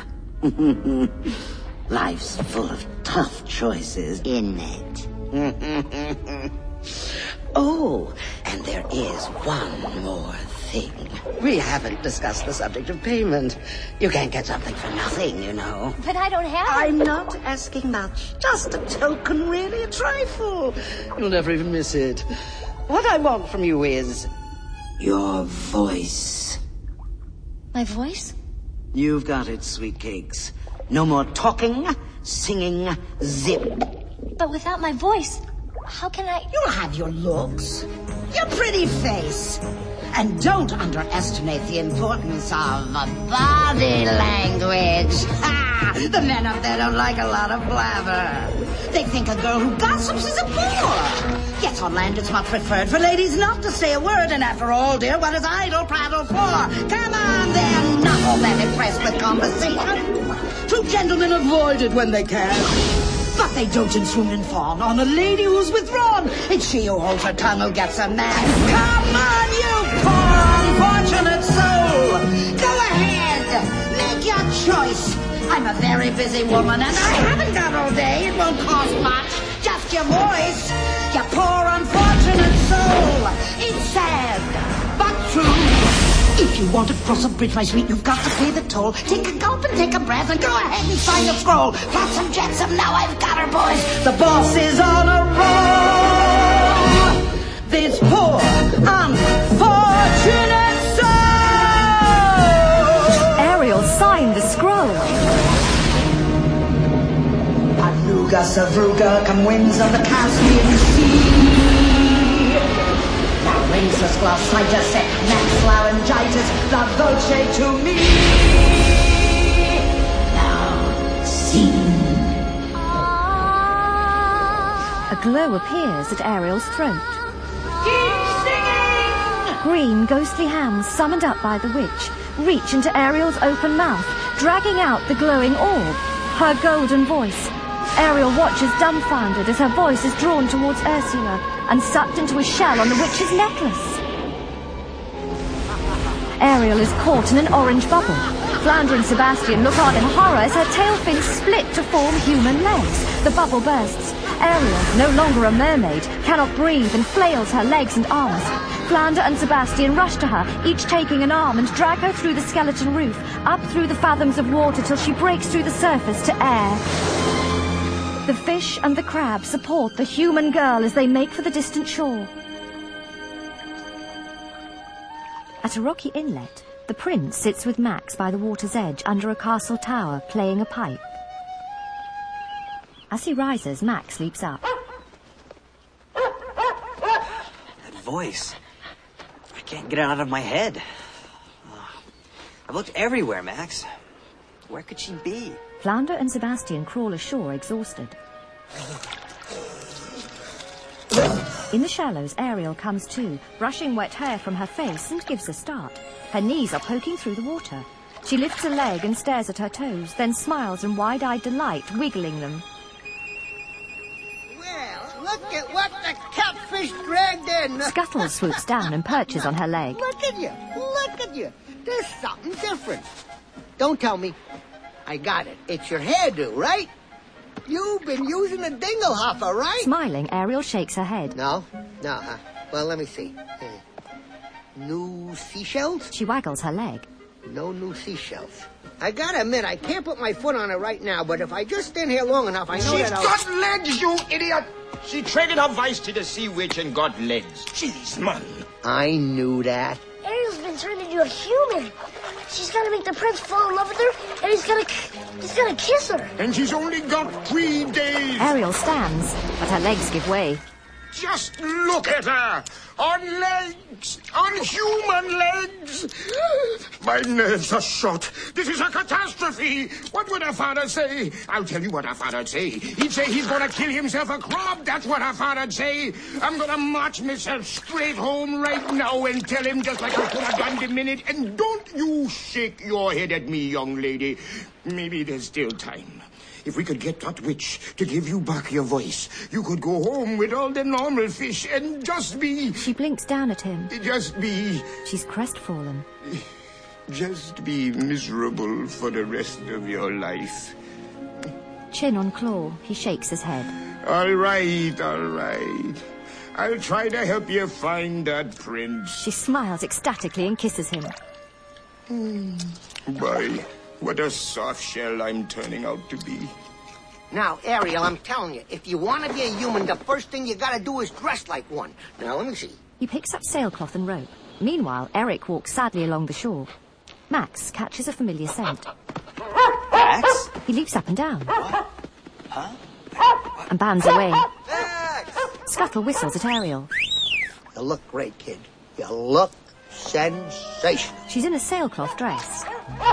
Life's full of tough choices, isn't it? Oh, and there is one more thing. We haven't discussed the subject of payment. You can't get something for nothing, you know. But I don't have I'm not asking much. Just a token, really, a trifle. You'll never even miss it. What I want from you is your voice. My voice? You've got it, sweet cakes. No more talking, singing, zip. But without my voice, how can I... You'll have your looks, your pretty face. And don't underestimate the importance of body language. Ha! The men up there don't like a lot of blabber. They think a girl who gossips is a bore. Yet on land it's much preferred for ladies not to say a word. And after all, dear, what is idle prattle for? Come on, they're not all that impressed with conversation. True gentlemen avoid it when they can. But they dote and swoon and fawn on a lady who's withdrawn. It's she who holds her tongue who gets a man. Come on, you poor unfortunate soul. Go ahead, make your choice. I'm a very busy woman and I haven't got all day. It won't cost much, just your voice. You poor unfortunate soul. It's sad, but true. If you want to cross a bridge, my sweet, you've got to pay the toll. Take a gulp and take a breath and go ahead and sign the scroll. Flotsam jetsam, now I've got her, boys. The boss is on a roll. This poor, unfortunate soul. Ariel signed the scroll. Anuga Savruga, come winds of the Caspian Sea. Raisus glossitis, max laryngitis, la voce to me. Now, sing. A glow appears at Ariel's throat. Keep singing! Green, ghostly hands, summoned up by the witch, reach into Ariel's open mouth, dragging out the glowing orb, her golden voice. Ariel watches dumbfounded as her voice is drawn towards Ursula and sucked into a shell on the witch's necklace. Ariel is caught in an orange bubble. Flounder and Sebastian look on in horror as her tail fins split to form human legs. The bubble bursts. Ariel, no longer a mermaid, cannot breathe and flails her legs and arms. Flounder and Sebastian rush to her, each taking an arm, and drag her through the skeleton roof, up through the fathoms of water till she breaks through the surface to air. The fish and the crab support the human girl as they make for the distant shore. At a rocky inlet, the prince sits with Max by the water's edge under a castle tower, playing a pipe. As he rises, Max leaps up. That voice. I can't get it out of my head. I've looked everywhere, Max. Where could she be? Flounder and Sebastian crawl ashore, exhausted. In the shallows, Ariel comes to, brushing wet hair from her face, and gives a start. Her knees are poking through the water. She lifts a leg and stares at her toes, then smiles in wide-eyed delight, wiggling them. Well, look at what the catfish dragged in. Scuttle swoops down and perches on her leg. Look at you. Look at you. There's something different. Don't tell me. I got it. It's your hairdo, right? You've been using a dingle hopper, right? Smiling, Ariel shakes her head. No? No, huh? Well, let me see. New seashells? She waggles her leg. No new seashells. I gotta admit, I can't put my foot on it right now, but if I just stand here long enough, I know She's that got legs, you idiot! She traded her vice to the sea witch and got legs. Jeez, man. I knew that. Ariel's been turned into a human. She's gonna make the prince fall in love with her, and he's gonna kiss her. And she's only got 3 days. Ariel stands, but her legs give way. Just look at her! On legs! On human legs! My nerves are shot. This is a catastrophe! What would her father say? I'll tell you what her father'd say. He'd say he's gonna kill himself a crab. That's what her father'd say. I'm gonna march myself straight home right now and tell him just like I could have done the minute. And don't you shake your head at me, young lady. Maybe there's still time. If we could get that witch to give you back your voice, you could go home with all the normal fish and just be... She blinks down at him. Just be... She's crestfallen. Just be miserable for the rest of your life. Chin on claw, he shakes his head. All right, all right. I'll try to help you find that prince. She smiles ecstatically and kisses him. Boy, what a soft shell I'm turning out to be. Now, Ariel, I'm telling you, if you want to be a human, the first thing you gotta do is dress like one. Now, let me see. He picks up sailcloth and rope. Meanwhile, Eric walks sadly along the shore. Max catches a familiar scent. Max? He leaps up and down. What? Huh? And bounds away. Max! Scuttle whistles at Ariel. You look great, kid. You look sensational. She's in a sailcloth dress.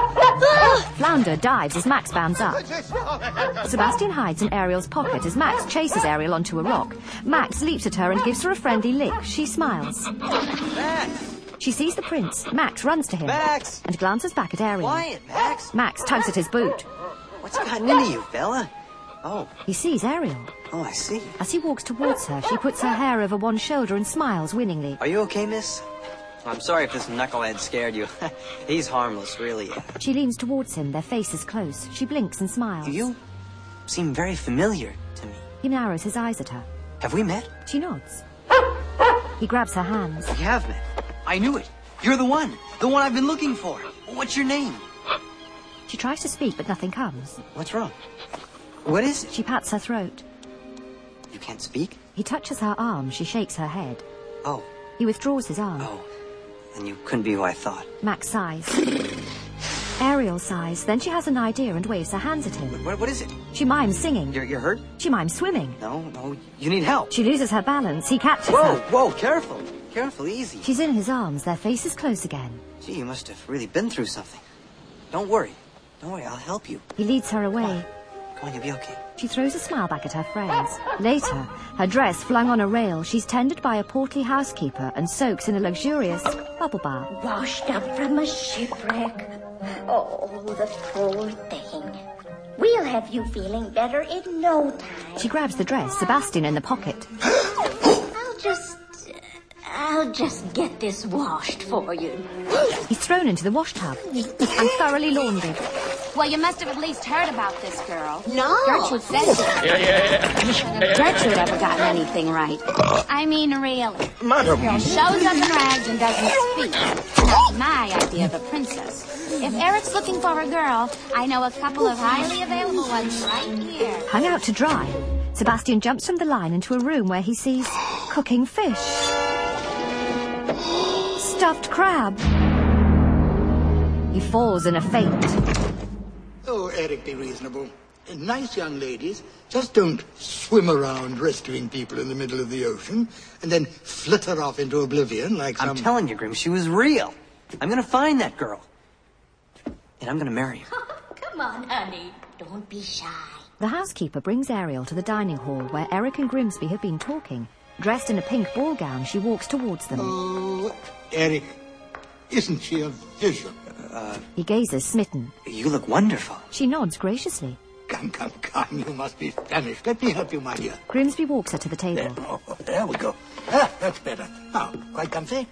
Flounder dives as Max bounds up. Sebastian hides in Ariel's pocket as Max chases Ariel onto a rock. Max leaps at her and gives her a friendly lick. She smiles. Max! She sees the prince. Max runs to him. Max! And glances back at Ariel. Quiet, Max! Max tugs at his boot. What's gotten into you, Bella? Oh. He sees Ariel. Oh, I see. As he walks towards her, she puts her hair over one shoulder and smiles winningly. Are you okay, miss? I'm sorry if this knucklehead scared you. He's harmless, really. She leans towards him, their faces close. She blinks and smiles. You seem very familiar to me. He narrows his eyes at her. Have we met? She nods. He grabs her hands. We have met. I knew it. You're the one I've been looking for. What's your name? She tries to speak, but nothing comes. What's wrong? What is it? She pats her throat. You can't speak? He touches her arm. She shakes her head. Oh. He withdraws his arm. Oh. And you couldn't be who I thought. Max sighs. Ariel sighs. Then she has an idea and waves her hands at him. What is it? She mimes singing. You're hurt? She mimes swimming. No, you need help. She loses her balance. He catches her. Whoa, careful. Careful, easy. She's in his arms, their faces close again. Gee, you must have really been through something. Don't worry, I'll help you. He leads her away. Come on, you'll be okay. She throws a smile back at her friends. Later, her dress flung on a rail, she's tended by a portly housekeeper and soaks in a luxurious bubble bath. Washed up from a shipwreck. Oh, the poor thing. We'll have you feeling better in no time. She grabs the dress, Sebastian in the pocket. I'll just get this washed for you. He's thrown into the wash tub and thoroughly laundered. Well, you must have at least heard about this girl. No. Gertrude said so. Yeah. Gertrude ever gotten anything right? I mean, really. Madam. Girl shows up in rags and doesn't speak. That's my idea of a princess. If Eric's looking for a girl, I know a couple of highly available ones right here. Hung out to dry, Sebastian jumps from the line into a room where he sees cooking fish. Stuffed crab. He falls in a faint. Oh, Eric, be reasonable. Nice young ladies just don't swim around rescuing people in the middle of the ocean and then flitter off into oblivion like some... I'm telling you, Grim, she was real. I'm gonna find that girl. And I'm gonna marry her. Come on, honey. Don't be shy. The housekeeper brings Ariel to the dining hall where Eric and Grimsby have been talking. Dressed in a pink ball gown, she walks towards them. Oh, Eric, isn't she a vision? He gazes, smitten. You look wonderful. She nods graciously. Come, you must be Spanish. Let me help you, my dear. Grimsby walks her to the table. There we go. That's better. Now, quite comfy?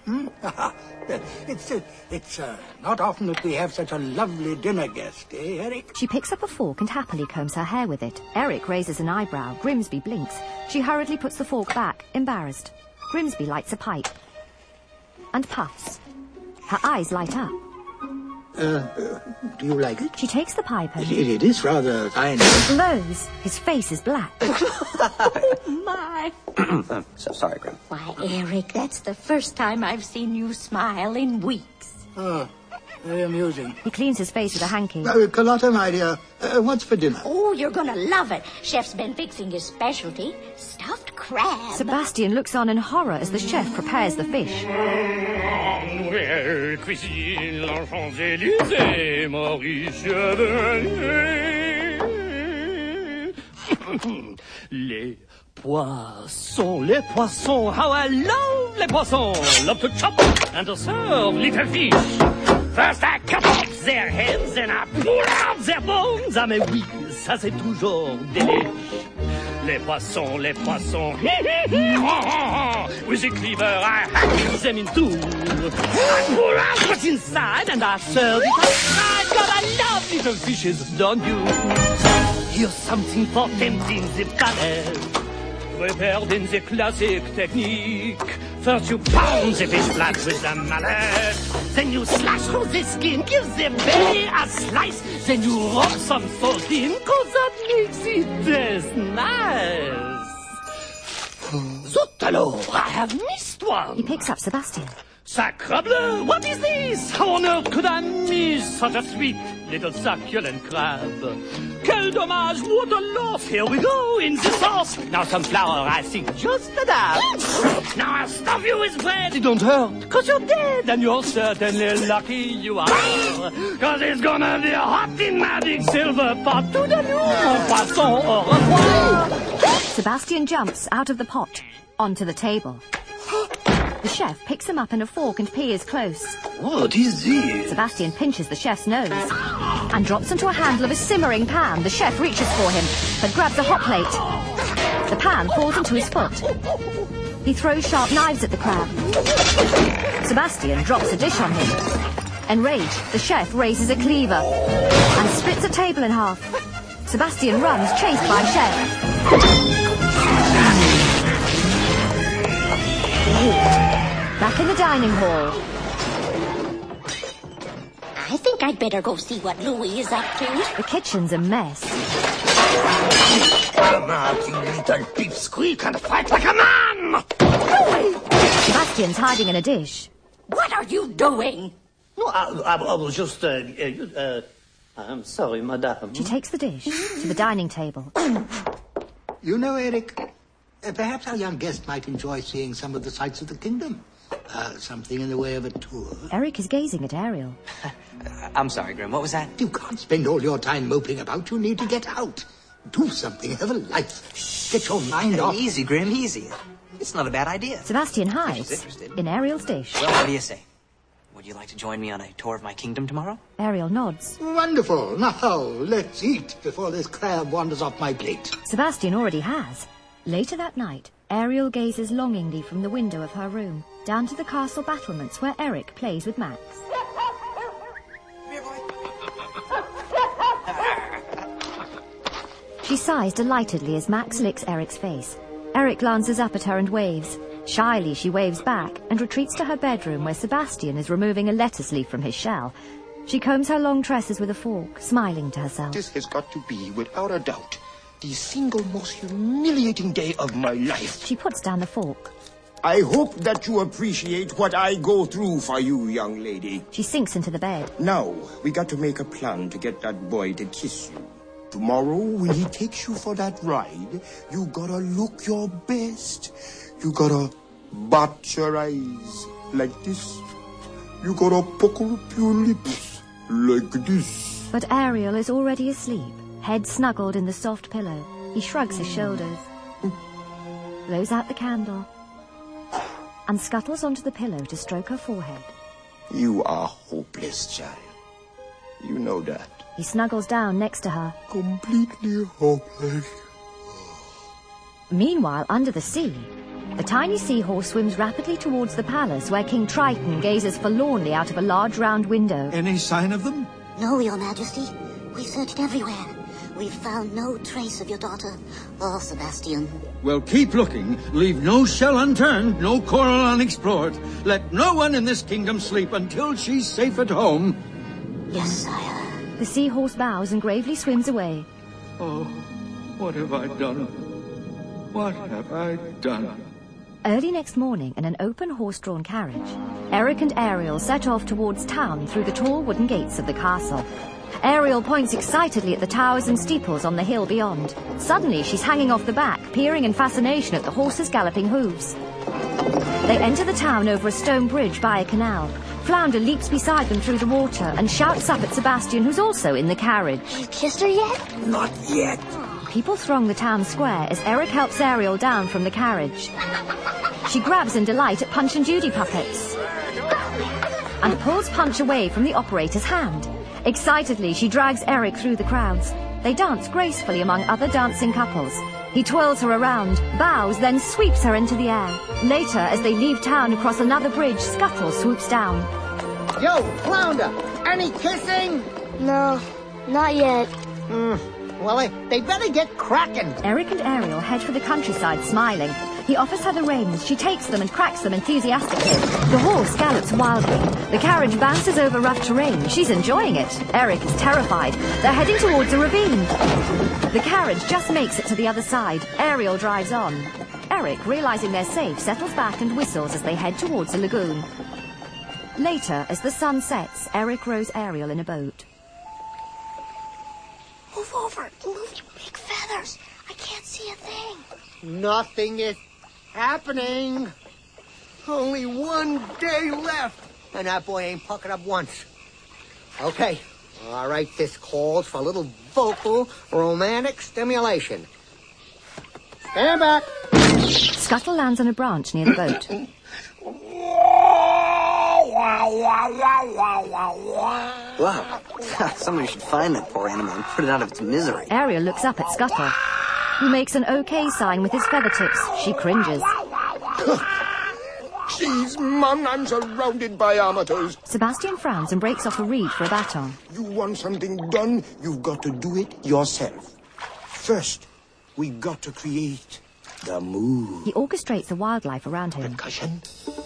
It's not often that we have such a lovely dinner guest, eh, Eric? She picks up a fork and happily combs her hair with it. Eric raises an eyebrow. Grimsby blinks. She hurriedly puts the fork back, embarrassed. Grimsby lights a pipe and puffs. Her eyes light up. Do you like it? She takes the pipe and... It is rather fine. Glows. His face is black. Oh, my. So sorry, Grim. Why, Eric, that's the first time I've seen you smile in weeks. Very amusing. He cleans his face with a hanky. Carlotta, my dear, what's for dinner? Oh, you're gonna love it. Chef's been fixing his specialty, stuffed crab. Sebastian looks on in horror as the chef prepares the fish. Nouvelle cuisine, les Champs-Élysées, Maurice Chevalier. Les poissons, how I love les poissons. Love to chop and to serve little fish. First I cut off their heads and I pull out their bones. Ah mais oui, ça c'est toujours délice. Les poissons, with a cleaver I hack them in two. I pull out what's inside and I serve it outside. God, I love little fishes, don't you? Here's something for tempting the palate. Prepared in the classic technique. First you pound the fish flat with a mallet. Then you slash through the skin, give the belly a slice. Then you rub some salt in, cause that makes it taste nice. Zut alors, I have missed one. He picks up Sebastian. Sacrebleu, what is this? How on earth could I miss such a sweet little succulent crab? Quel dommage, what a loss! Here we go, in the sauce. Now some flour, I think, just a dab. Now I'll stuff you with bread. It don't hurt, cause you're dead. And you're certainly lucky you are. Cause it's gonna be a hot in magic silver pot. Toodaloo, mon poisson, au revoir. Sebastian jumps out of the pot, onto the table. The chef picks him up in a fork and peers close. What is this? Sebastian pinches the chef's nose and drops into a handle of a simmering pan. The chef reaches for him, but grabs a hot plate. The pan falls into his foot. He throws sharp knives at the crab. Sebastian drops a dish on him. Enraged, the chef raises a cleaver and splits a table in half. Sebastian runs, chased by chef. Back in the dining hall. I think I'd better go see what Louis is up to. The kitchen's a mess. Come out, you little pipsqueak, and fight like a man! Sebastian's hiding in a dish. What are you doing? No, I was just, I'm sorry, madame. She takes the dish to the dining table. You know, Eric, perhaps our young guest might enjoy seeing some of the sights of the kingdom. Something in the way of a tour. Eric is gazing at Ariel. I'm sorry, Grim, what was that? You can't spend all your time moping about. You need to get out. Do something, have a life. Get your mind off. Easy, Grim, easy. It's not a bad idea. Sebastian hides in Ariel's dish. Well, what do you say? Would you like to join me on a tour of my kingdom tomorrow? Ariel nods. Wonderful. Now, let's eat before this crab wanders off my plate. Sebastian already has. Later that night, Ariel gazes longingly from the window of her room down to the castle battlements where Eric plays with Max. She sighs delightedly as Max licks Eric's face. Eric glances up at her and waves. Shyly, she waves back and retreats to her bedroom where Sebastian is removing a lettuce leaf from his shell. She combs her long tresses with a fork, smiling to herself. This has got to be, without a doubt, the single most humiliating day of my life. She puts down the fork. I hope that you appreciate what I go through for you, young lady. She sinks into the bed. Now, we got to make a plan to get that boy to kiss you. Tomorrow, when he takes you for that ride, you gotta look your best. You gotta bat your eyes like this. You gotta pucker up your lips like this. But Ariel is already asleep, head snuggled in the soft pillow. He shrugs his shoulders, blows out the candle, and scuttles onto the pillow to stroke her forehead. You are hopeless, child. You know that. He snuggles down next to her. Completely hopeless. Meanwhile, under the sea, the tiny seahorse swims rapidly towards the palace where King Triton gazes forlornly out of a large round window. Any sign of them? No, Your Majesty. We've searched everywhere. We've found no trace of your daughter or Sebastian. Well, keep looking. Leave no shell unturned, no coral unexplored. Let no one in this kingdom sleep until she's safe at home. Yes, sire. The seahorse bows and gravely swims away. Oh, what have I done? What have I done? Early next morning, in an open horse-drawn carriage, Eric and Ariel set off towards town through the tall wooden gates of the castle. Ariel points excitedly at the towers and steeples on the hill beyond. Suddenly, she's hanging off the back, peering in fascination at the horses' galloping hooves. They enter the town over a stone bridge by a canal. Flounder leaps beside them through the water and shouts up at Sebastian, who's also in the carriage. You kissed her yet? Not yet. People throng the town square as Eric helps Ariel down from the carriage. She grabs in delight at Punch and Judy puppets and pulls Punch away from the operator's hand. Excitedly, she drags Eric through the crowds. They dance gracefully among other dancing couples. He twirls her around, bows, then sweeps her into the air. Later, as they leave town across another bridge, Scuttle swoops down. Yo, Flounder, any kissing? No, not yet. Well, they better get cracking. Eric and Ariel head for the countryside, smiling. He offers her the reins. She takes them and cracks them enthusiastically. The horse gallops wildly. The carriage bounces over rough terrain. She's enjoying it. Eric is terrified. They're heading towards a ravine. The carriage just makes it to the other side. Ariel drives on. Eric, realizing they're safe, settles back and whistles as they head towards a lagoon. Later, as the sun sets, Eric rows Ariel in a boat. Move over. Move your big feathers. I can't see a thing. Nothing is happening. Only one day left. And that boy ain't puckered up once. Okay. All right, this calls for a little vocal, romantic stimulation. Stand back. Scuttle lands on a branch near the boat. Wow. Somebody should find that poor animal and put it out of its misery. Ariel looks up at Scuttle, who makes an OK sign with his feather tips. She cringes. Jeez, man, I'm surrounded by amateurs. Sebastian frowns and breaks off a reed for a baton. You want something done, you've got to do it yourself. First, we got to create the mood. He orchestrates the wildlife around him. Percussion,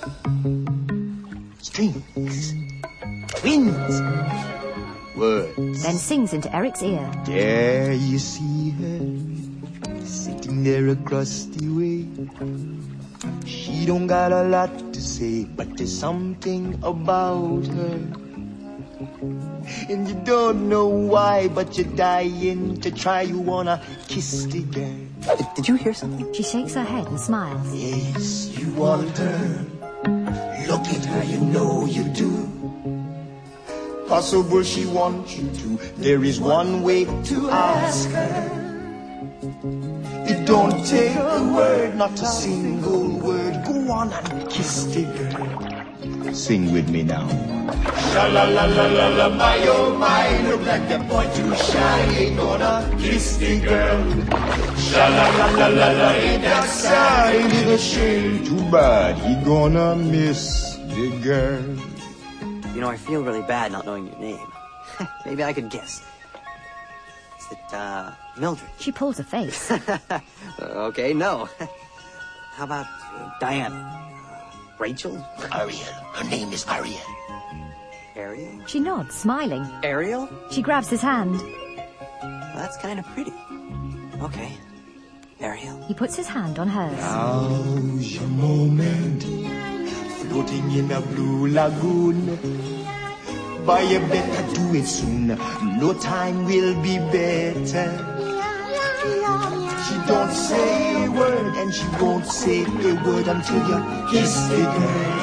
strings, winds, words. Then sings into Eric's ear. There you see her, sitting there across the way. She don't got a lot to say, but there's something about her. And you don't know why, but you're dying to try. You wanna kiss the girl. Did you hear something? She shakes her head and smiles. Yes, you want her. Look at her, you know you do. Possible she wants you to. There is one way to ask her. It don't take a word, not a single word. Go on and kiss the girl. Sing with me now. Sha-la-la-la-la-la, my oh my. Look like that boy too shy, ain't gonna kiss the girl. Sha-la-la-la-la-la, ain't that sad? Ain't it a shame? Too bad, he gonna miss the girl. You know, I feel really bad not knowing your name. Maybe I could guess. Is it, Mildred? She pulls a face. Okay, no. How about Diana? Rachel? Ariel. Her name is Ariel. Ariel? She nods, smiling. Ariel? She grabs his hand. Well, that's kind of pretty. Okay. Ariel. He puts his hand on hers. Now's your moment. Floating in a blue lagoon. But you better do it soon. No time will be better. She don't say a word, and she won't say a word until you kiss the girl.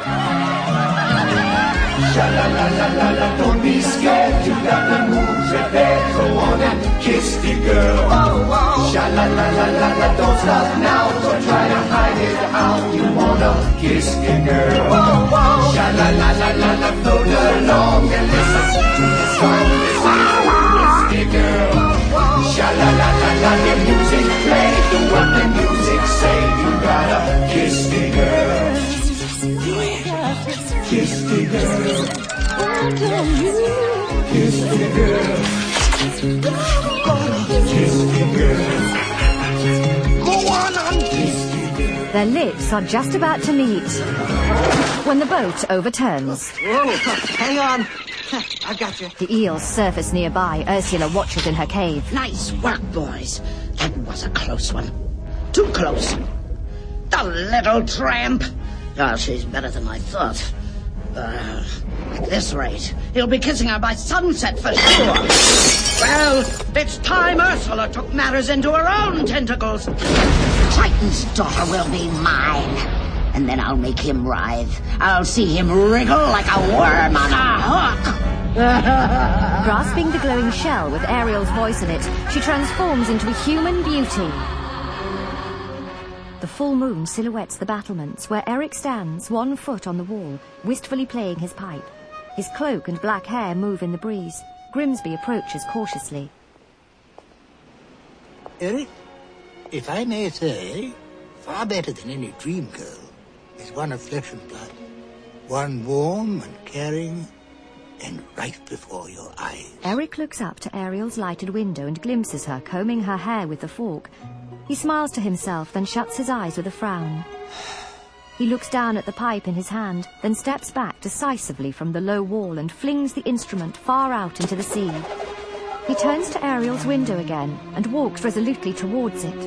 Sha-la-la-la-la-la, don't be scared. You got the moves right there. Go on and kiss the girl. Sha-la-la-la-la-la, don't stop now. Don't try to hide it how you wanna kiss the girl. Sha-la-la-la-la-la, float along and listen to the song. Listen to kiss the girl. Sha-la-la-la-la, the music play. Do what the music say. You gotta kiss the girl. Kiss the girl. Kiss the girl. Kiss the girl. Go on and kiss the girl. Their lips are just about to meet when the boat overturns. Whoa, hang on. I've got you. The eels surface nearby. Ursula watches in her cave. Nice work, boys. That was a close one. Too close. The little tramp! Oh, she's better than I thought. At this rate, he'll be kissing her by sunset for sure. Well, it's time Ursula took matters into her own tentacles. Triton's daughter will be mine. And then I'll make him writhe. I'll see him wriggle like a worm on a hook. Grasping the glowing shell with Ariel's voice in it, she transforms into a human beauty. The full moon silhouettes the battlements where Eric stands, 1 foot on the wall, wistfully playing his pipe. His cloak and black hair move in the breeze. Grimsby approaches cautiously. Eric, if I may say, far better than any dream girl is one of flesh and blood. One warm and caring and right before your eyes. Eric looks up to Ariel's lighted window and glimpses her combing her hair with the fork. He smiles to himself, then shuts his eyes with a frown. He looks down at the pipe in his hand, then steps back decisively from the low wall and flings the instrument far out into the sea. He turns to Ariel's window again and walks resolutely towards it.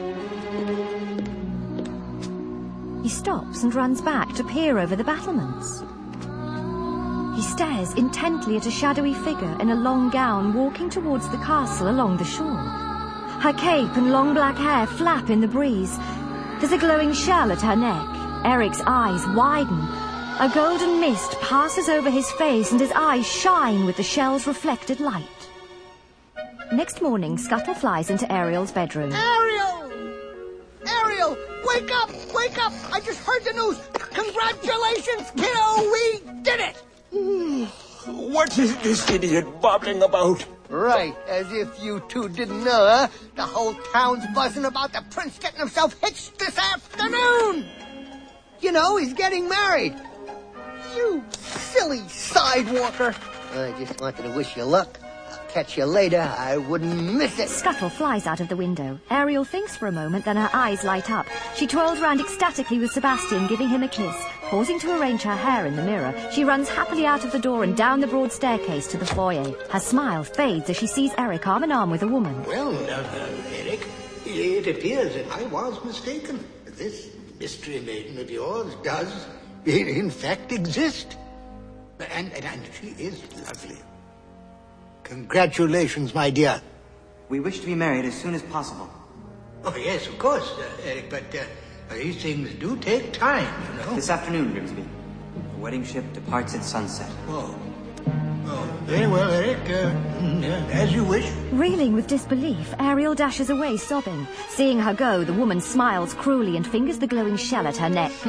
He stops and runs back to peer over the battlements. He stares intently at a shadowy figure in a long gown walking towards the castle along the shore. Her cape and long black hair flap in the breeze. There's a glowing shell at her neck. Eric's eyes widen. A golden mist passes over his face and his eyes shine with the shell's reflected light. Next morning, Scuttle flies into Ariel's bedroom. Ariel! Ariel, wake up! Wake up! I just heard the news! Congratulations, kiddo! We did it! What is this idiot babbling about? Right, as if you two didn't know, huh? The whole town's buzzing about the prince getting himself hitched this afternoon! You know, he's getting married. You silly sidewalker. I just wanted to wish you luck. I'll catch you later. I wouldn't miss it. Scuttle flies out of the window. Ariel thinks for a moment, then her eyes light up. She twirls round ecstatically with Sebastian, giving him a kiss. Pausing to arrange her hair in the mirror, she runs happily out of the door and down the broad staircase to the foyer. Her smile fades as she sees Eric arm in arm with a woman. Well, Eric, it appears that I was mistaken. This mystery maiden of yours does, in fact, exist. And she is lovely. Congratulations, my dear. We wish to be married as soon as possible. Oh, yes, of course, Eric, but these things do take time, you know. This afternoon, Grimsby. The wedding ship departs at sunset. Oh, very well, Eric. As you wish. Reeling with disbelief, Ariel dashes away, sobbing. Seeing her go, the woman smiles cruelly and fingers the glowing shell at her neck.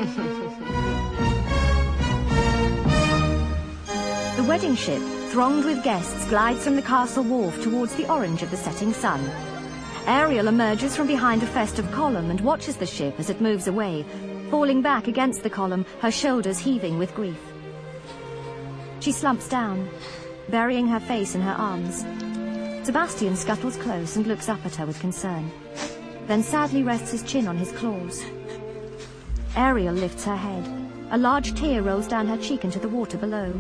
The wedding ship, thronged with guests, glides from the castle wharf towards the orange of the setting sun. Ariel emerges from behind a festive column and watches the ship as it moves away, falling back against the column, her shoulders heaving with grief. She slumps down, burying her face in her arms. Sebastian scuttles close and looks up at her with concern, then sadly rests his chin on his claws. Ariel lifts her head. A large tear rolls down her cheek into the water below,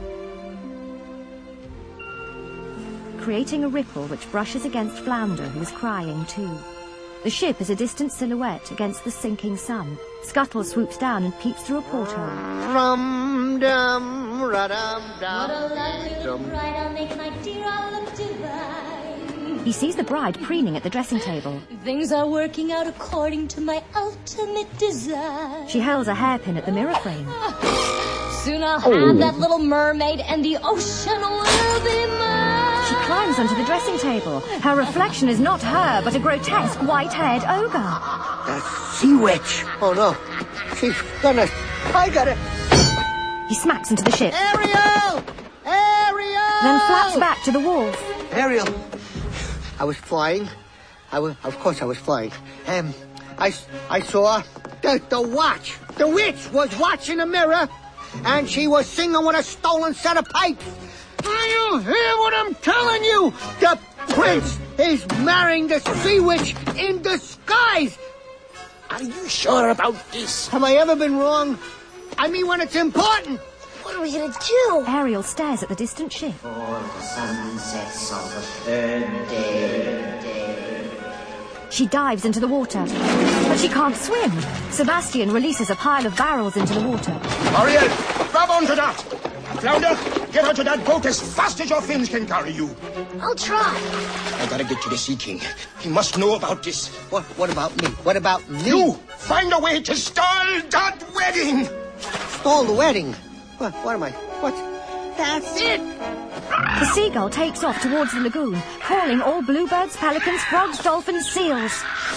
creating a ripple which brushes against Flounder, who is crying too. The ship is a distant silhouette against the sinking sun. Scuttle swoops down and peeps through a porthole. Rum-dum, ra-dum-dum. What a lovely little bride, I'll make my dear all look divine. He sees the bride preening at the dressing table. Things are working out according to my ultimate design. She hurls a hairpin at the mirror frame. Soon I'll have that little mermaid and the ocean will be mine. She climbs onto the dressing table. Her reflection is not her, but a grotesque white-haired ogre. The sea witch. Oh, no. She's gonna... I gotta... He smacks into the ship. Ariel! Ariel! Then flaps back to the wharf. Ariel. I was flying. Of course I was flying. I saw the watch. The witch was watching a mirror, and she was singing with a stolen set of pipes. Do you hear what I'm telling you? The prince is marrying the sea witch in disguise. Are you sure about this? Have I ever been wrong? I mean, when it's important. What are we gonna do? Ariel stares at the distant ship. For the sun sets on the third day. She dives into the water, but she can't swim. Sebastian releases a pile of barrels into the water. Ariel, grab onto that! Flounder, get her to that boat as fast as your fins can carry you. I'll try. I gotta get to the Sea King. He must know about this. What about me? What about me? You! Find a way to stall that wedding! Stall the wedding? What am I? What? That's it! The seagull takes off towards the lagoon, calling all bluebirds, pelicans, frogs, dolphins, seals.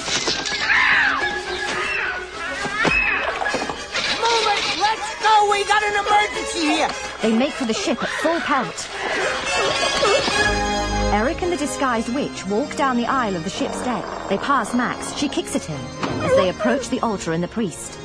Move it! Let's go! We got an emergency here! They make for the ship at full pelt. Eric and the disguised witch walk down the aisle of the ship's deck. They pass Max. She kicks at him as they approach the altar and the priest.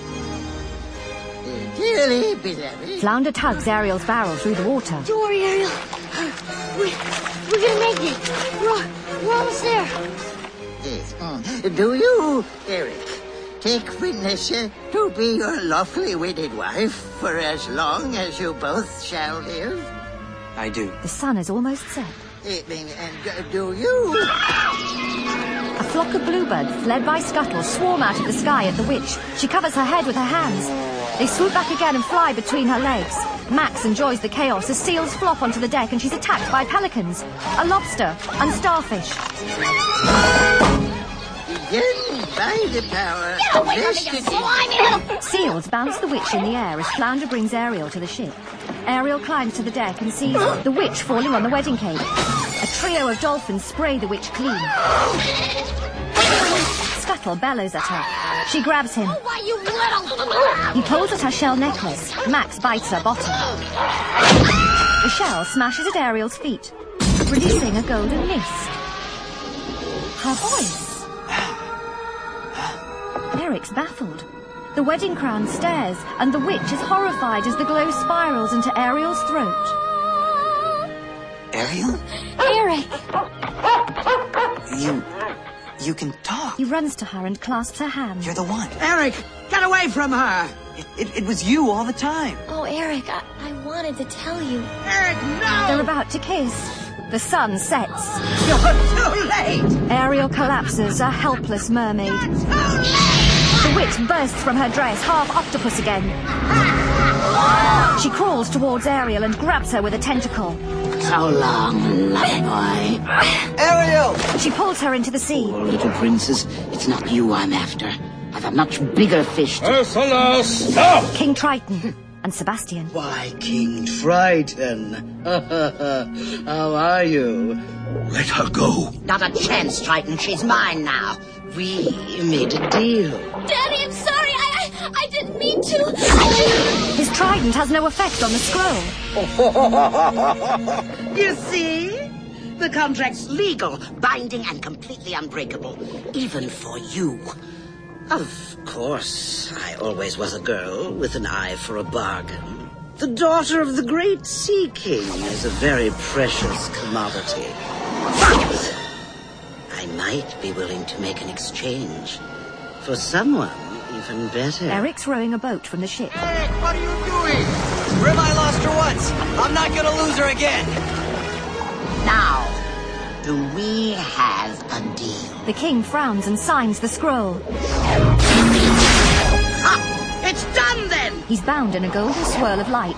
Dearly beloved. Flounder tugs Ariel's barrel through the water. Don't worry, Ariel. We're gonna make it. We're almost there. Yes. Do you, Eric, take witness to be your lawfully wedded wife for as long as you both shall live? I do. The sun is almost set. And do you? A flock of bluebirds, led by Scuttle, swarm out of the sky at the witch. She covers her head with her hands. They swoop back again and fly between her legs. Max enjoys the chaos as seals flop onto the deck and she's attacked by pelicans, a lobster, and starfish. Begin by the power. Get away from me, you slimy little... Seals bounce the witch in the air as Flounder brings Ariel to the ship. Ariel climbs to the deck and sees the witch falling on the wedding cake. A trio of dolphins spray the witch clean. Scuttle bellows at her. She grabs him. Oh, why, you little... He pulls at her shell necklace. Max bites her bottom. The shell smashes at Ariel's feet, releasing a golden mist. Her voice. Eric's baffled. The wedding crown stares, and the witch is horrified as the glow spirals into Ariel's throat. Ariel? Eric! You can talk. He runs to her and clasps her hand. You're the one. Eric, get away from her! It was you all the time. Oh, Eric, I wanted to tell you. Eric, no! They're about to kiss. The sun sets. You're too late! Ariel collapses, a helpless mermaid. The witch bursts from her dress, half octopus again. She crawls towards Ariel and grabs her with a tentacle. So long, lovely boy. Ariel! She pulls her into the sea. Oh, little princess, it's not you I'm after. I've a much bigger fish to... Ursula, stop! King Triton and Sebastian. Why, King Triton. How are you? Let her go. Not a chance, Triton. She's mine now. We made a deal. Daddy, I'm sorry. I didn't mean to. His trident has no effect on the scroll. You see? The contract's legal, binding, and completely unbreakable. Even for you. Of course, I always was a girl with an eye for a bargain. The daughter of the great Sea King is a very precious commodity. But I might be willing to make an exchange for someone even better. Eric's rowing a boat from the ship. Eric, what are you doing? Ribeye lost her once. I'm not gonna lose her again. Now, do we have a deal? The king frowns and signs the scroll. Ah, it's done then! He's bound in a golden swirl of light.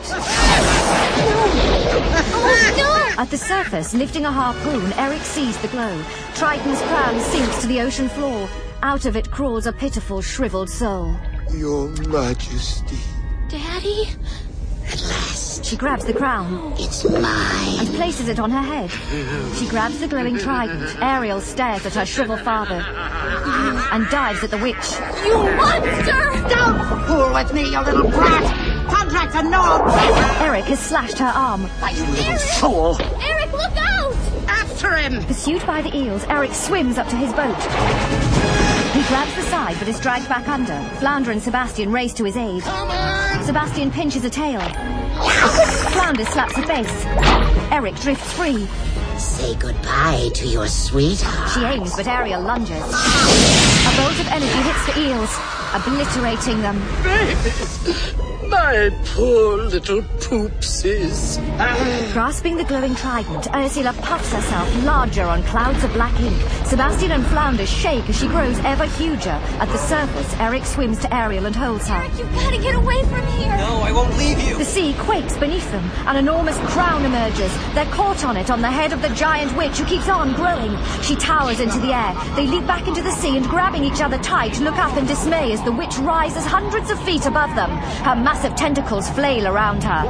Oh, no! At the surface, lifting a harpoon, Eric sees the glow. Triton's crown sinks to the ocean floor. Out of it crawls a pitiful, shriveled soul. Your Majesty. Daddy? At last. She grabs the crown. It's mine. And places it on her head. She grabs the glowing trident. Ariel stares at her shriveled father. And dives at the witch. You monster! Don't fool with me, you little brat! Contracts are null! Eric has slashed her arm. Why, you little fool! Eric, look out! After him! Pursued by the eels, Eric swims up to his boat. He grabs the side, but is dragged back under. Flounder and Sebastian race to his aid. Sebastian pinches a tail. Flounder slaps a face. Eric drifts free. Say goodbye to your sweetheart. She aims, but Ariel lunges. A bolt of energy hits the eels. obliterating them. Babies! My poor little poopsies. Grasping the glowing trident, Ursula puffs herself larger on clouds of black ink. Sebastian and Flounder shake as she grows ever huger. At the surface, Eric swims to Ariel and holds her. Eric, you've got to get away from here! No, I won't leave you! The sea quakes beneath them. An enormous crown emerges. They're caught on it on the head of the giant witch who keeps on growing. She towers into the air. They leap back into the sea and, grabbing each other tight, look up in dismay as the witch rises hundreds of feet above them. Her massive tentacles flail around her.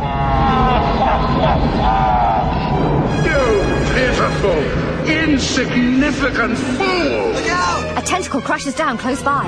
You pitiful, insignificant fool! Look out! A tentacle crashes down close by.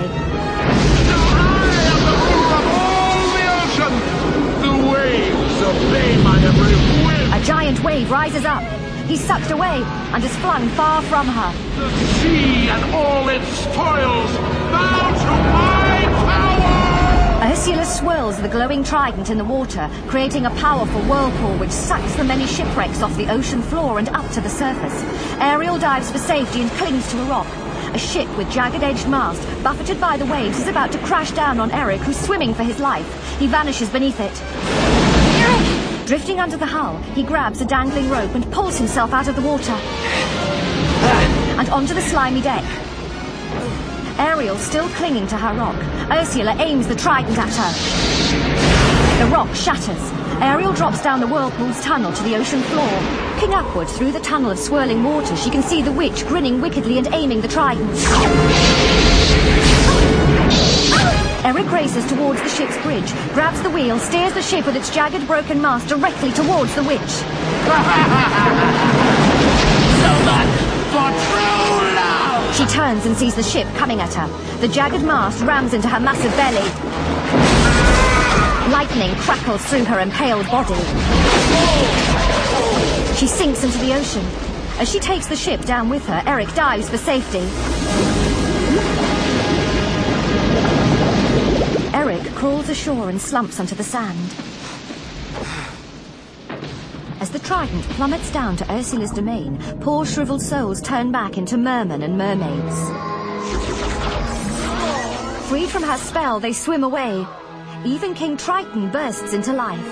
The waves obey my every whim. A giant wave rises up. He's sucked away and is flung far from her. The sea and all its spoils bow to my power! Ursula swirls the glowing trident in the water, creating a powerful whirlpool which sucks the many shipwrecks off the ocean floor and up to the surface. Ariel dives for safety and clings to a rock. A ship with jagged-edged mast, buffeted by the waves, is about to crash down on Eric, who's swimming for his life. He vanishes beneath it. Eric! Drifting under the hull, he grabs a dangling rope and pulls himself out of the water and onto the slimy deck. Ariel still clinging to her rock. Ursula aims the trident at her. The rock shatters. Ariel drops down the whirlpool's tunnel to the ocean floor. Looking upward through the tunnel of swirling water, she can see the witch grinning wickedly and aiming the trident. Eric races towards the ship's bridge, grabs the wheel, steers the ship with its jagged, broken mast directly towards the witch. So much for true love! She turns and sees the ship coming at her. The jagged mast rams into her massive belly. Lightning crackles through her impaled body. She sinks into the ocean. As she takes the ship down with her, Eric dives for safety. Eric crawls ashore and slumps onto the sand. As the trident plummets down to Ursula's domain, poor shriveled souls turn back into mermen and mermaids. Freed from her spell, they swim away. Even King Triton bursts into life.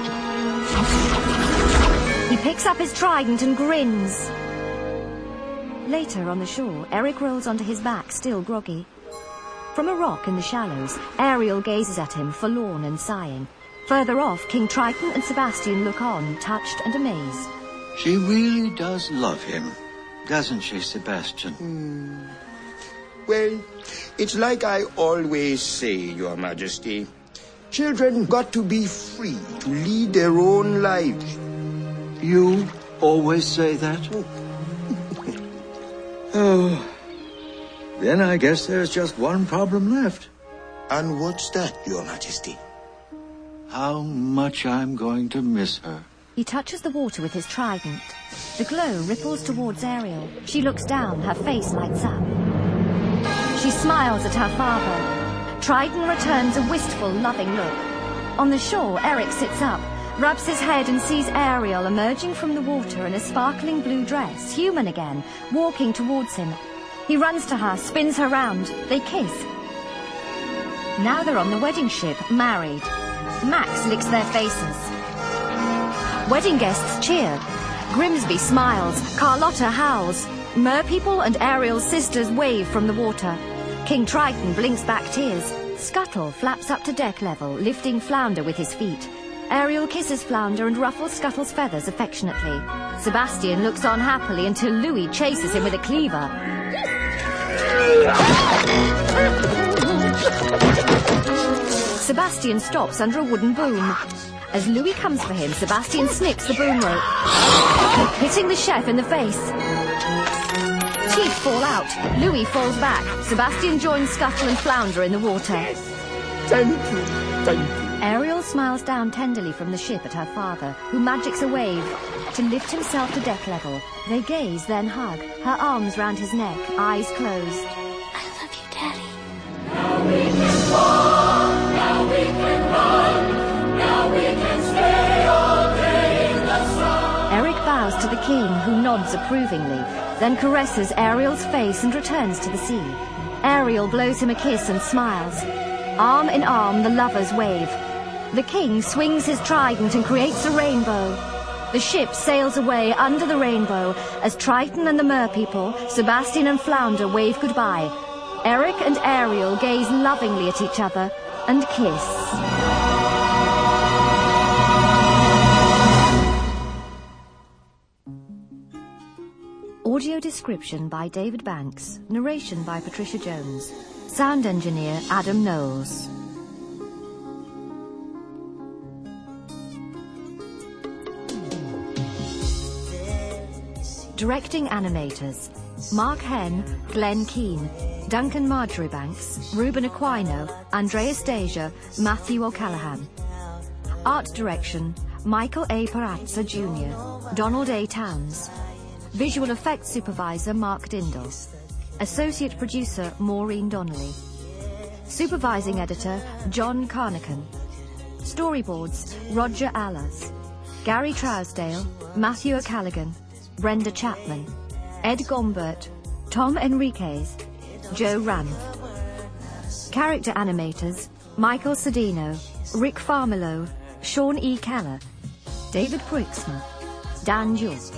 He picks up his trident and grins. Later on the shore, Eric rolls onto his back, still groggy. From a rock in the shallows, Ariel gazes at him, forlorn and sighing. Further off, King Triton and Sebastian look on, touched and amazed. She really does love him, doesn't she, Sebastian? Well, it's like I always say, Your Majesty. Children got to be free to lead their own lives. You always say that? Oh, then I guess there's just one problem left. And what's that, Your Majesty? How much I'm going to miss her. He touches the water with his trident. The glow ripples towards Ariel. She looks down, her face lights up. She smiles at her father. Triton returns a wistful, loving look. On the shore, Eric sits up, rubs his head and sees Ariel emerging from the water in a sparkling blue dress, human again, walking towards him. He runs to her, spins her round. They kiss. Now they're on the wedding ship, married. Max licks their faces. Wedding guests cheer. Grimsby smiles. Carlotta howls. Merpeople and Ariel's sisters wave from the water. King Triton blinks back tears. Scuttle flaps up to deck level, lifting Flounder with his feet. Ariel kisses Flounder and ruffles Scuttle's feathers affectionately. Sebastian looks on happily until Louis chases him with a cleaver. Sebastian stops under a wooden boom. As Louis comes for him, Sebastian snips the boom rope, hitting the chef in the face. Teeth fall out. Louis falls back. Sebastian joins Scuttle and Flounder in the water. Thank you, thank you. Ariel smiles down tenderly from the ship at her father, who magics a wave to lift himself to deck level. They gaze, then hug, her arms round his neck, eyes closed. I love you, Daddy. Now we can walk, now we can run, now we can stay all day in the sun. Eric bows to the king, who nods approvingly, then caresses Ariel's face and returns to the sea. Ariel blows him a kiss and smiles. Arm in arm, the lovers wave. The king swings his trident and creates a rainbow. The ship sails away under the rainbow as Triton and the merpeople, Sebastian and Flounder wave goodbye. Eric and Ariel gaze lovingly at each other and kiss. Audio description by David Banks. Narration by Patricia Jones. Sound engineer Adam Knowles. Directing animators: Mark Henn, Glenn Keane, Duncan Marjoribanks, Ruben Aquino, Andreas Deja, Matthew O'Callaghan. Art direction: Michael A. Parazza Jr., Donald A. Towns. Visual effects supervisor Mark Dindal. Associate producer Maureen Donnelly. Supervising editor John Carnacan. Storyboards Roger Allers. Gary Trousdale, Matthew O'Callaghan, Brenda Chapman, Ed Gombert, Tom Enriquez, Joe Ranft. Character animators Michael Cedino, Rick Farmelo, Sean E. Keller, David Brixman, Dan York.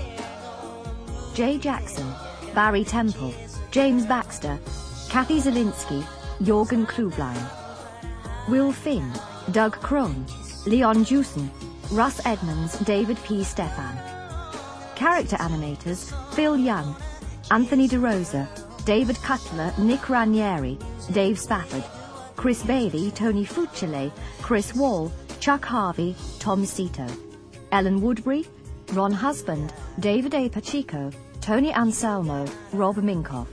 Jay Jackson, Barry Temple, James Baxter, Kathy Zielinski, Jorgen Klublein. Will Finn, Doug Crone, Leon Jewson, Russ Edmonds, David P. Stefan. Character animators Phil Young, Anthony DeRosa, David Cutler, Nick Ranieri, Dave Spafford, Chris Bailey, Tony Fucile, Chris Wall, Chuck Harvey, Tom Cito. Ellen Woodbury, Ron Husband, David A. Pacheco, Tony Anselmo, Rob Minkoff.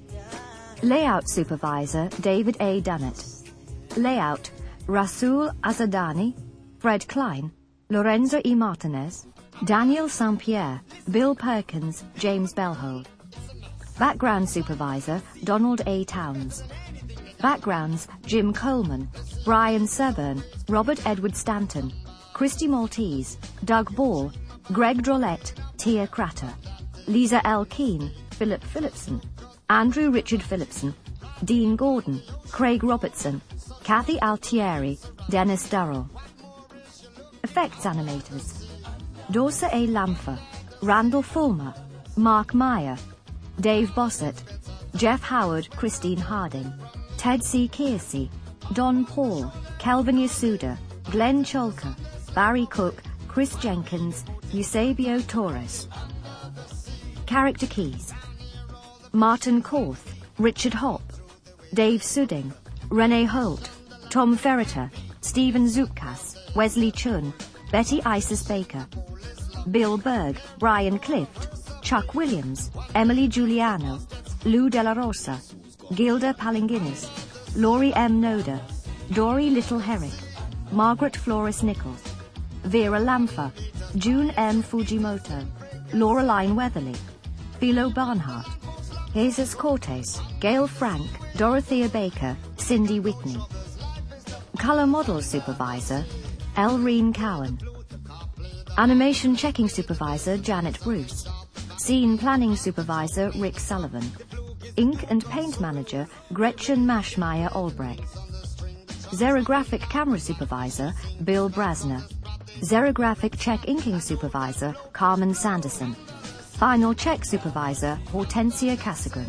Layout supervisor David A. Dunnett. Layout Rasul Azadani, Fred Klein, Lorenzo E. Martinez, Daniel St. Pierre, Bill Perkins, James Bellhold. Background supervisor Donald A. Towns. Backgrounds Jim Coleman, Brian Seburn, Robert Edward Stanton, Christy Maltese, Doug Ball, Greg Drollette, Tia Cratter. Lisa L. Keane, Philip Phillipson, Andrew Richard Phillipson, Dean Gordon, Craig Robertson, Kathy Altieri, Dennis Durrell. Effects animators Dorsa A. Lampher, Randall Fulmer, Mark Meyer, Dave Bossett, Jeff Howard, Christine Harding, Ted C. Kiersey, Don Paul, Kelvin Yasuda, Glenn Cholka, Barry Cook, Chris Jenkins, Eusebio Torres. Character keys: Martin Korth, Richard Hopp, Dave Sudding, Renee Holt, Tom Ferreter, Stephen Zupkas, Wesley Chun, Betty Isis Baker. Bill Berg, Brian Clift, Chuck Williams, Emily Giuliano, Lou Della Rosa, Gilda Palinginis, Laurie M. Noda, Dory Little Herrick, Margaret Flores Nichols, Vera Lampher, June M. Fujimoto, Laureline Weatherly, Philo Barnhart, Jesus Cortes, Gail Frank, Dorothea Baker, Cindy Whitney. Color model supervisor Elreen Cowan. Animation checking supervisor Janet Bruce. Scene planning supervisor Rick Sullivan. Ink and paint manager Gretchen Maschmeyer Albrecht. Xerographic camera supervisor Bill Brasner. Xerographic check inking supervisor Carmen Sanderson. Final check supervisor Hortensia Casagran.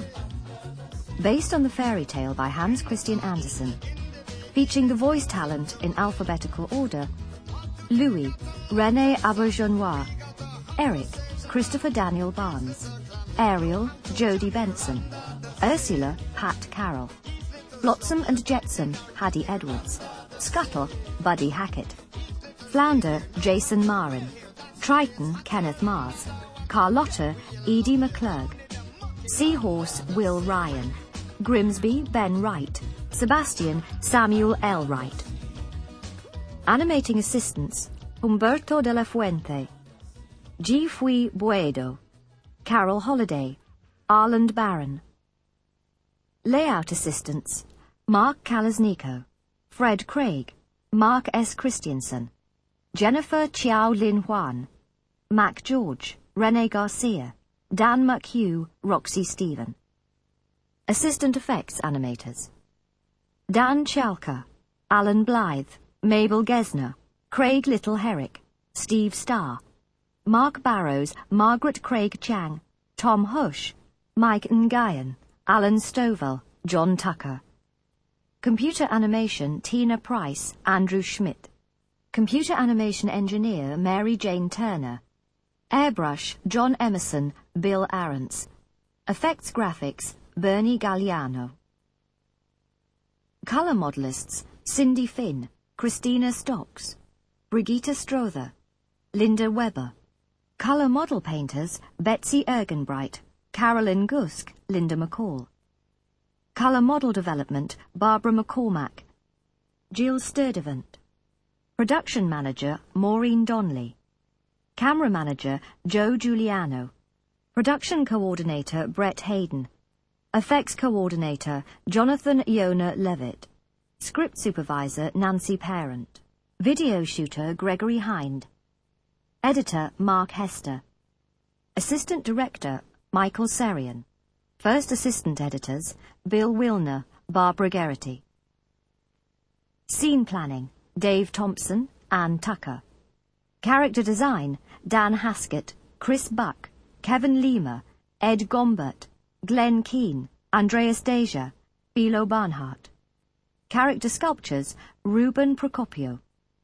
Based on the fairy tale by Hans Christian Andersen. Featuring the voice talent in alphabetical order: Louis, René Auberjonois. Eric, Christopher Daniel Barnes. Ariel, Jodie Benson. Ursula, Pat Carroll. Flotsam and Jetsam, Haddie Edwards. Scuttle, Buddy Hackett. Flounder, Jason Marin. Triton, Kenneth Mars. Carlotta, Edie McClurg. Seahorse, Will Ryan. Grimsby, Ben Wright. Sebastian, Samuel L. Wright. Animating assistants, Humberto de la Fuente. G. Fui Buedo. Carol Holliday. Arland Barron. Layout assistants, Mark Kalasniko. Fred Craig. Mark S. Christiansen. Jennifer Chiao Lin Huan. Mac George. Rene Garcia. Dan McHugh, Roxy Stephen. Assistant effects animators: Dan Chalka, Alan Blythe, Mabel Gesner, Craig Little Herrick, Steve Starr, Mark Barrows, Margaret Craig Chang, Tom Hush, Mike Nguyen, Alan Stovall, John Tucker. Computer animation Tina Price, Andrew Schmidt. Computer animation engineer Mary Jane Turner. Airbrush John Emerson, Bill Arentz. Effects graphics Bernie Galliano. Color modelists Cindy Finn, Christina Stocks, Brigitte Strother, Linda Weber. Color model painters Betsy Ergenbright, Carolyn Gusk, Linda McCall. Color model development Barbara McCormack, Jill Sturdivant. Production manager Maureen Donnelly. Camera manager Joe Giuliano. Production coordinator Brett Hayden. Effects coordinator Jonathan Yona Levitt. Script supervisor Nancy Parent. Video shooter Gregory Hind. Editor Mark Hester. Assistant director Michael Serian. First assistant editors Bill Wilner, Barbara Geraghty. Scene planning Dave Thompson, Ann Tucker. Character design Dan Haskett, Chris Buck, Kevin Lima, Ed Gombert, Glenn Keane, Andreas Deja, Philo Barnhart. Character sculptures Ruben Procopio.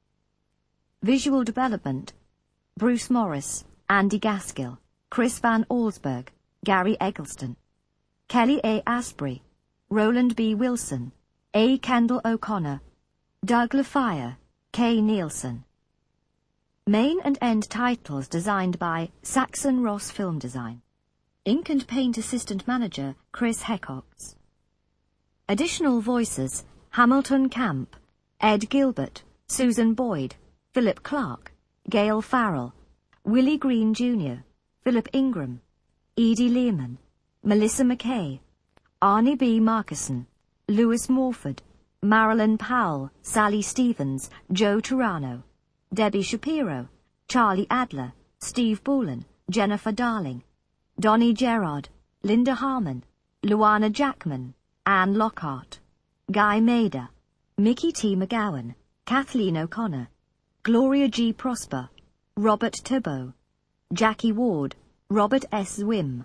Visual development Bruce Morris, Andy Gaskill, Chris Van Allsburg, Gary Eggleston. Kelly A. Asprey, Roland B. Wilson, A. Kendall O'Connor, Doug LaFire, K. Nielsen. Main and end titles designed by Saxon Ross Film Design. Ink and paint assistant manager Chris Heckox. Additional voices Hamilton Camp, Ed Gilbert, Susan Boyd, Philip Clark, Gail Farrell, Willie Green Jr., Philip Ingram, Edie Lehman, Melissa McKay, Arnie B. Markison, Lewis Morford, Marilyn Powell, Sally Stevens, Joe Turano, Debbie Shapiro, Charlie Adler, Steve Boulin, Jennifer Darling, Donnie Gerard, Linda Harmon, Luana Jackman, Anne Lockhart, Guy Mader, Mickey T. McGowan, Kathleen O'Connor, Gloria G. Prosper, Robert Thibault, Jackie Ward, Robert S. Zwim,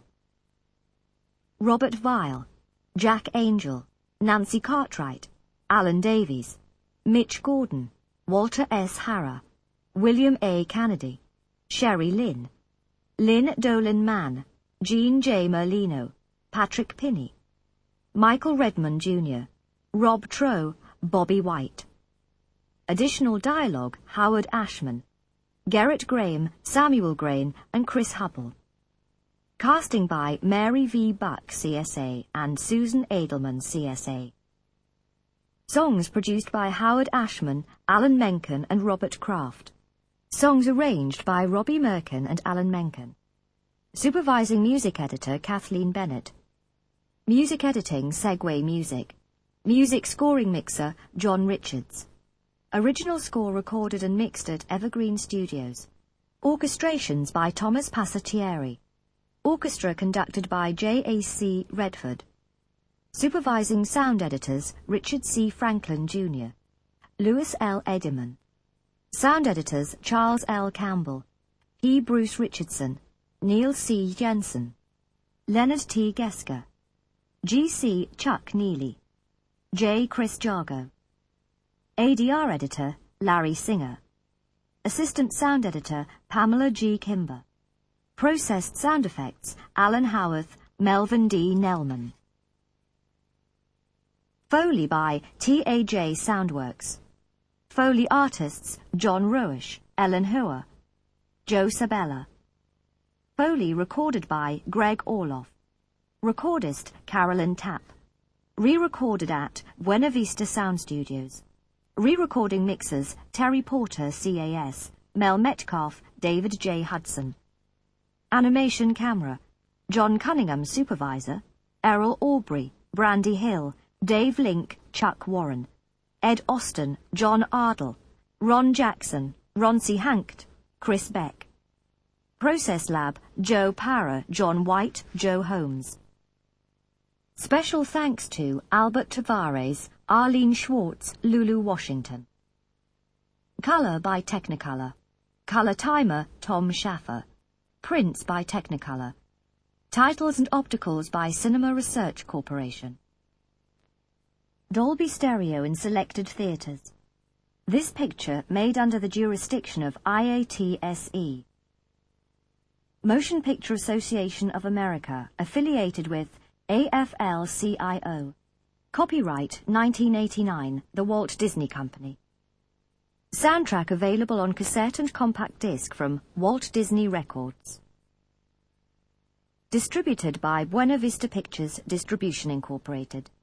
Robert Vile, Jack Angel, Nancy Cartwright, Alan Davies, Mitch Gordon, Walter S. Harrah, William A. Kennedy, Sherry Lynn, Lynn Dolan Mann, Jean J. Merlino, Patrick Pinney, Michael Redmond Jr., Rob Troe, Bobby White. Additional dialogue Howard Ashman, Gerrit Graham, Samuel Grain, and Chris Hubble. Casting by Mary V. Buck, CSA, and Susan Edelman, CSA. Songs produced by Howard Ashman, Alan Menken, and Robert Kraft. Songs arranged by Robbie Merkin and Alan Menken. Supervising music editor Kathleen Bennett. Music editing Segway Music. Music scoring mixer John Richards. Original score recorded and mixed at Evergreen Studios. Orchestrations by Thomas Passatieri. Orchestra conducted by J.A.C. Redford. Supervising sound editors Richard C. Franklin Jr. Louis L. Ediman. Sound editors Charles L. Campbell, E. Bruce Richardson, Neil C. Jensen, Leonard T. Gesker, G.C. Chuck Neely, J. Chris Jargo. ADR editor Larry Singer. Assistant sound editor Pamela G. Kimber. Processed sound effects Alan Howarth, Melvin D. Nelman. Foley by T.A.J. Soundworks. Foley artists John Roish, Ellen Hooer, Joe Sabella. Foley recorded by Greg Orloff. Recordist Carolyn Tapp. Re-recorded at Buena Vista Sound Studios. Re-recording mixers Terry Porter, CAS, Mel Metcalf, David J. Hudson. Animation camera John Cunningham, supervisor, Errol Aubrey, Brandy Hill, Dave Link, Chuck Warren, Ed Austin, John Ardle, Ron Jackson, Roncy Hankt, Chris Beck. Process Lab, Joe Parra, John White, Joe Holmes. Special thanks to Albert Tavares, Arlene Schwartz, Lulu Washington. Color by Technicolor. Color timer, Tom Schaffer. Prints by Technicolor. Titles and opticals by Cinema Research Corporation. Dolby Stereo in selected theatres. This picture made under the jurisdiction of IATSE. Motion Picture Association of America, affiliated with AFL-CIO. Copyright 1989, The Walt Disney Company. Soundtrack available on cassette and compact disc from Walt Disney Records. Distributed by Buena Vista Pictures Distribution Incorporated.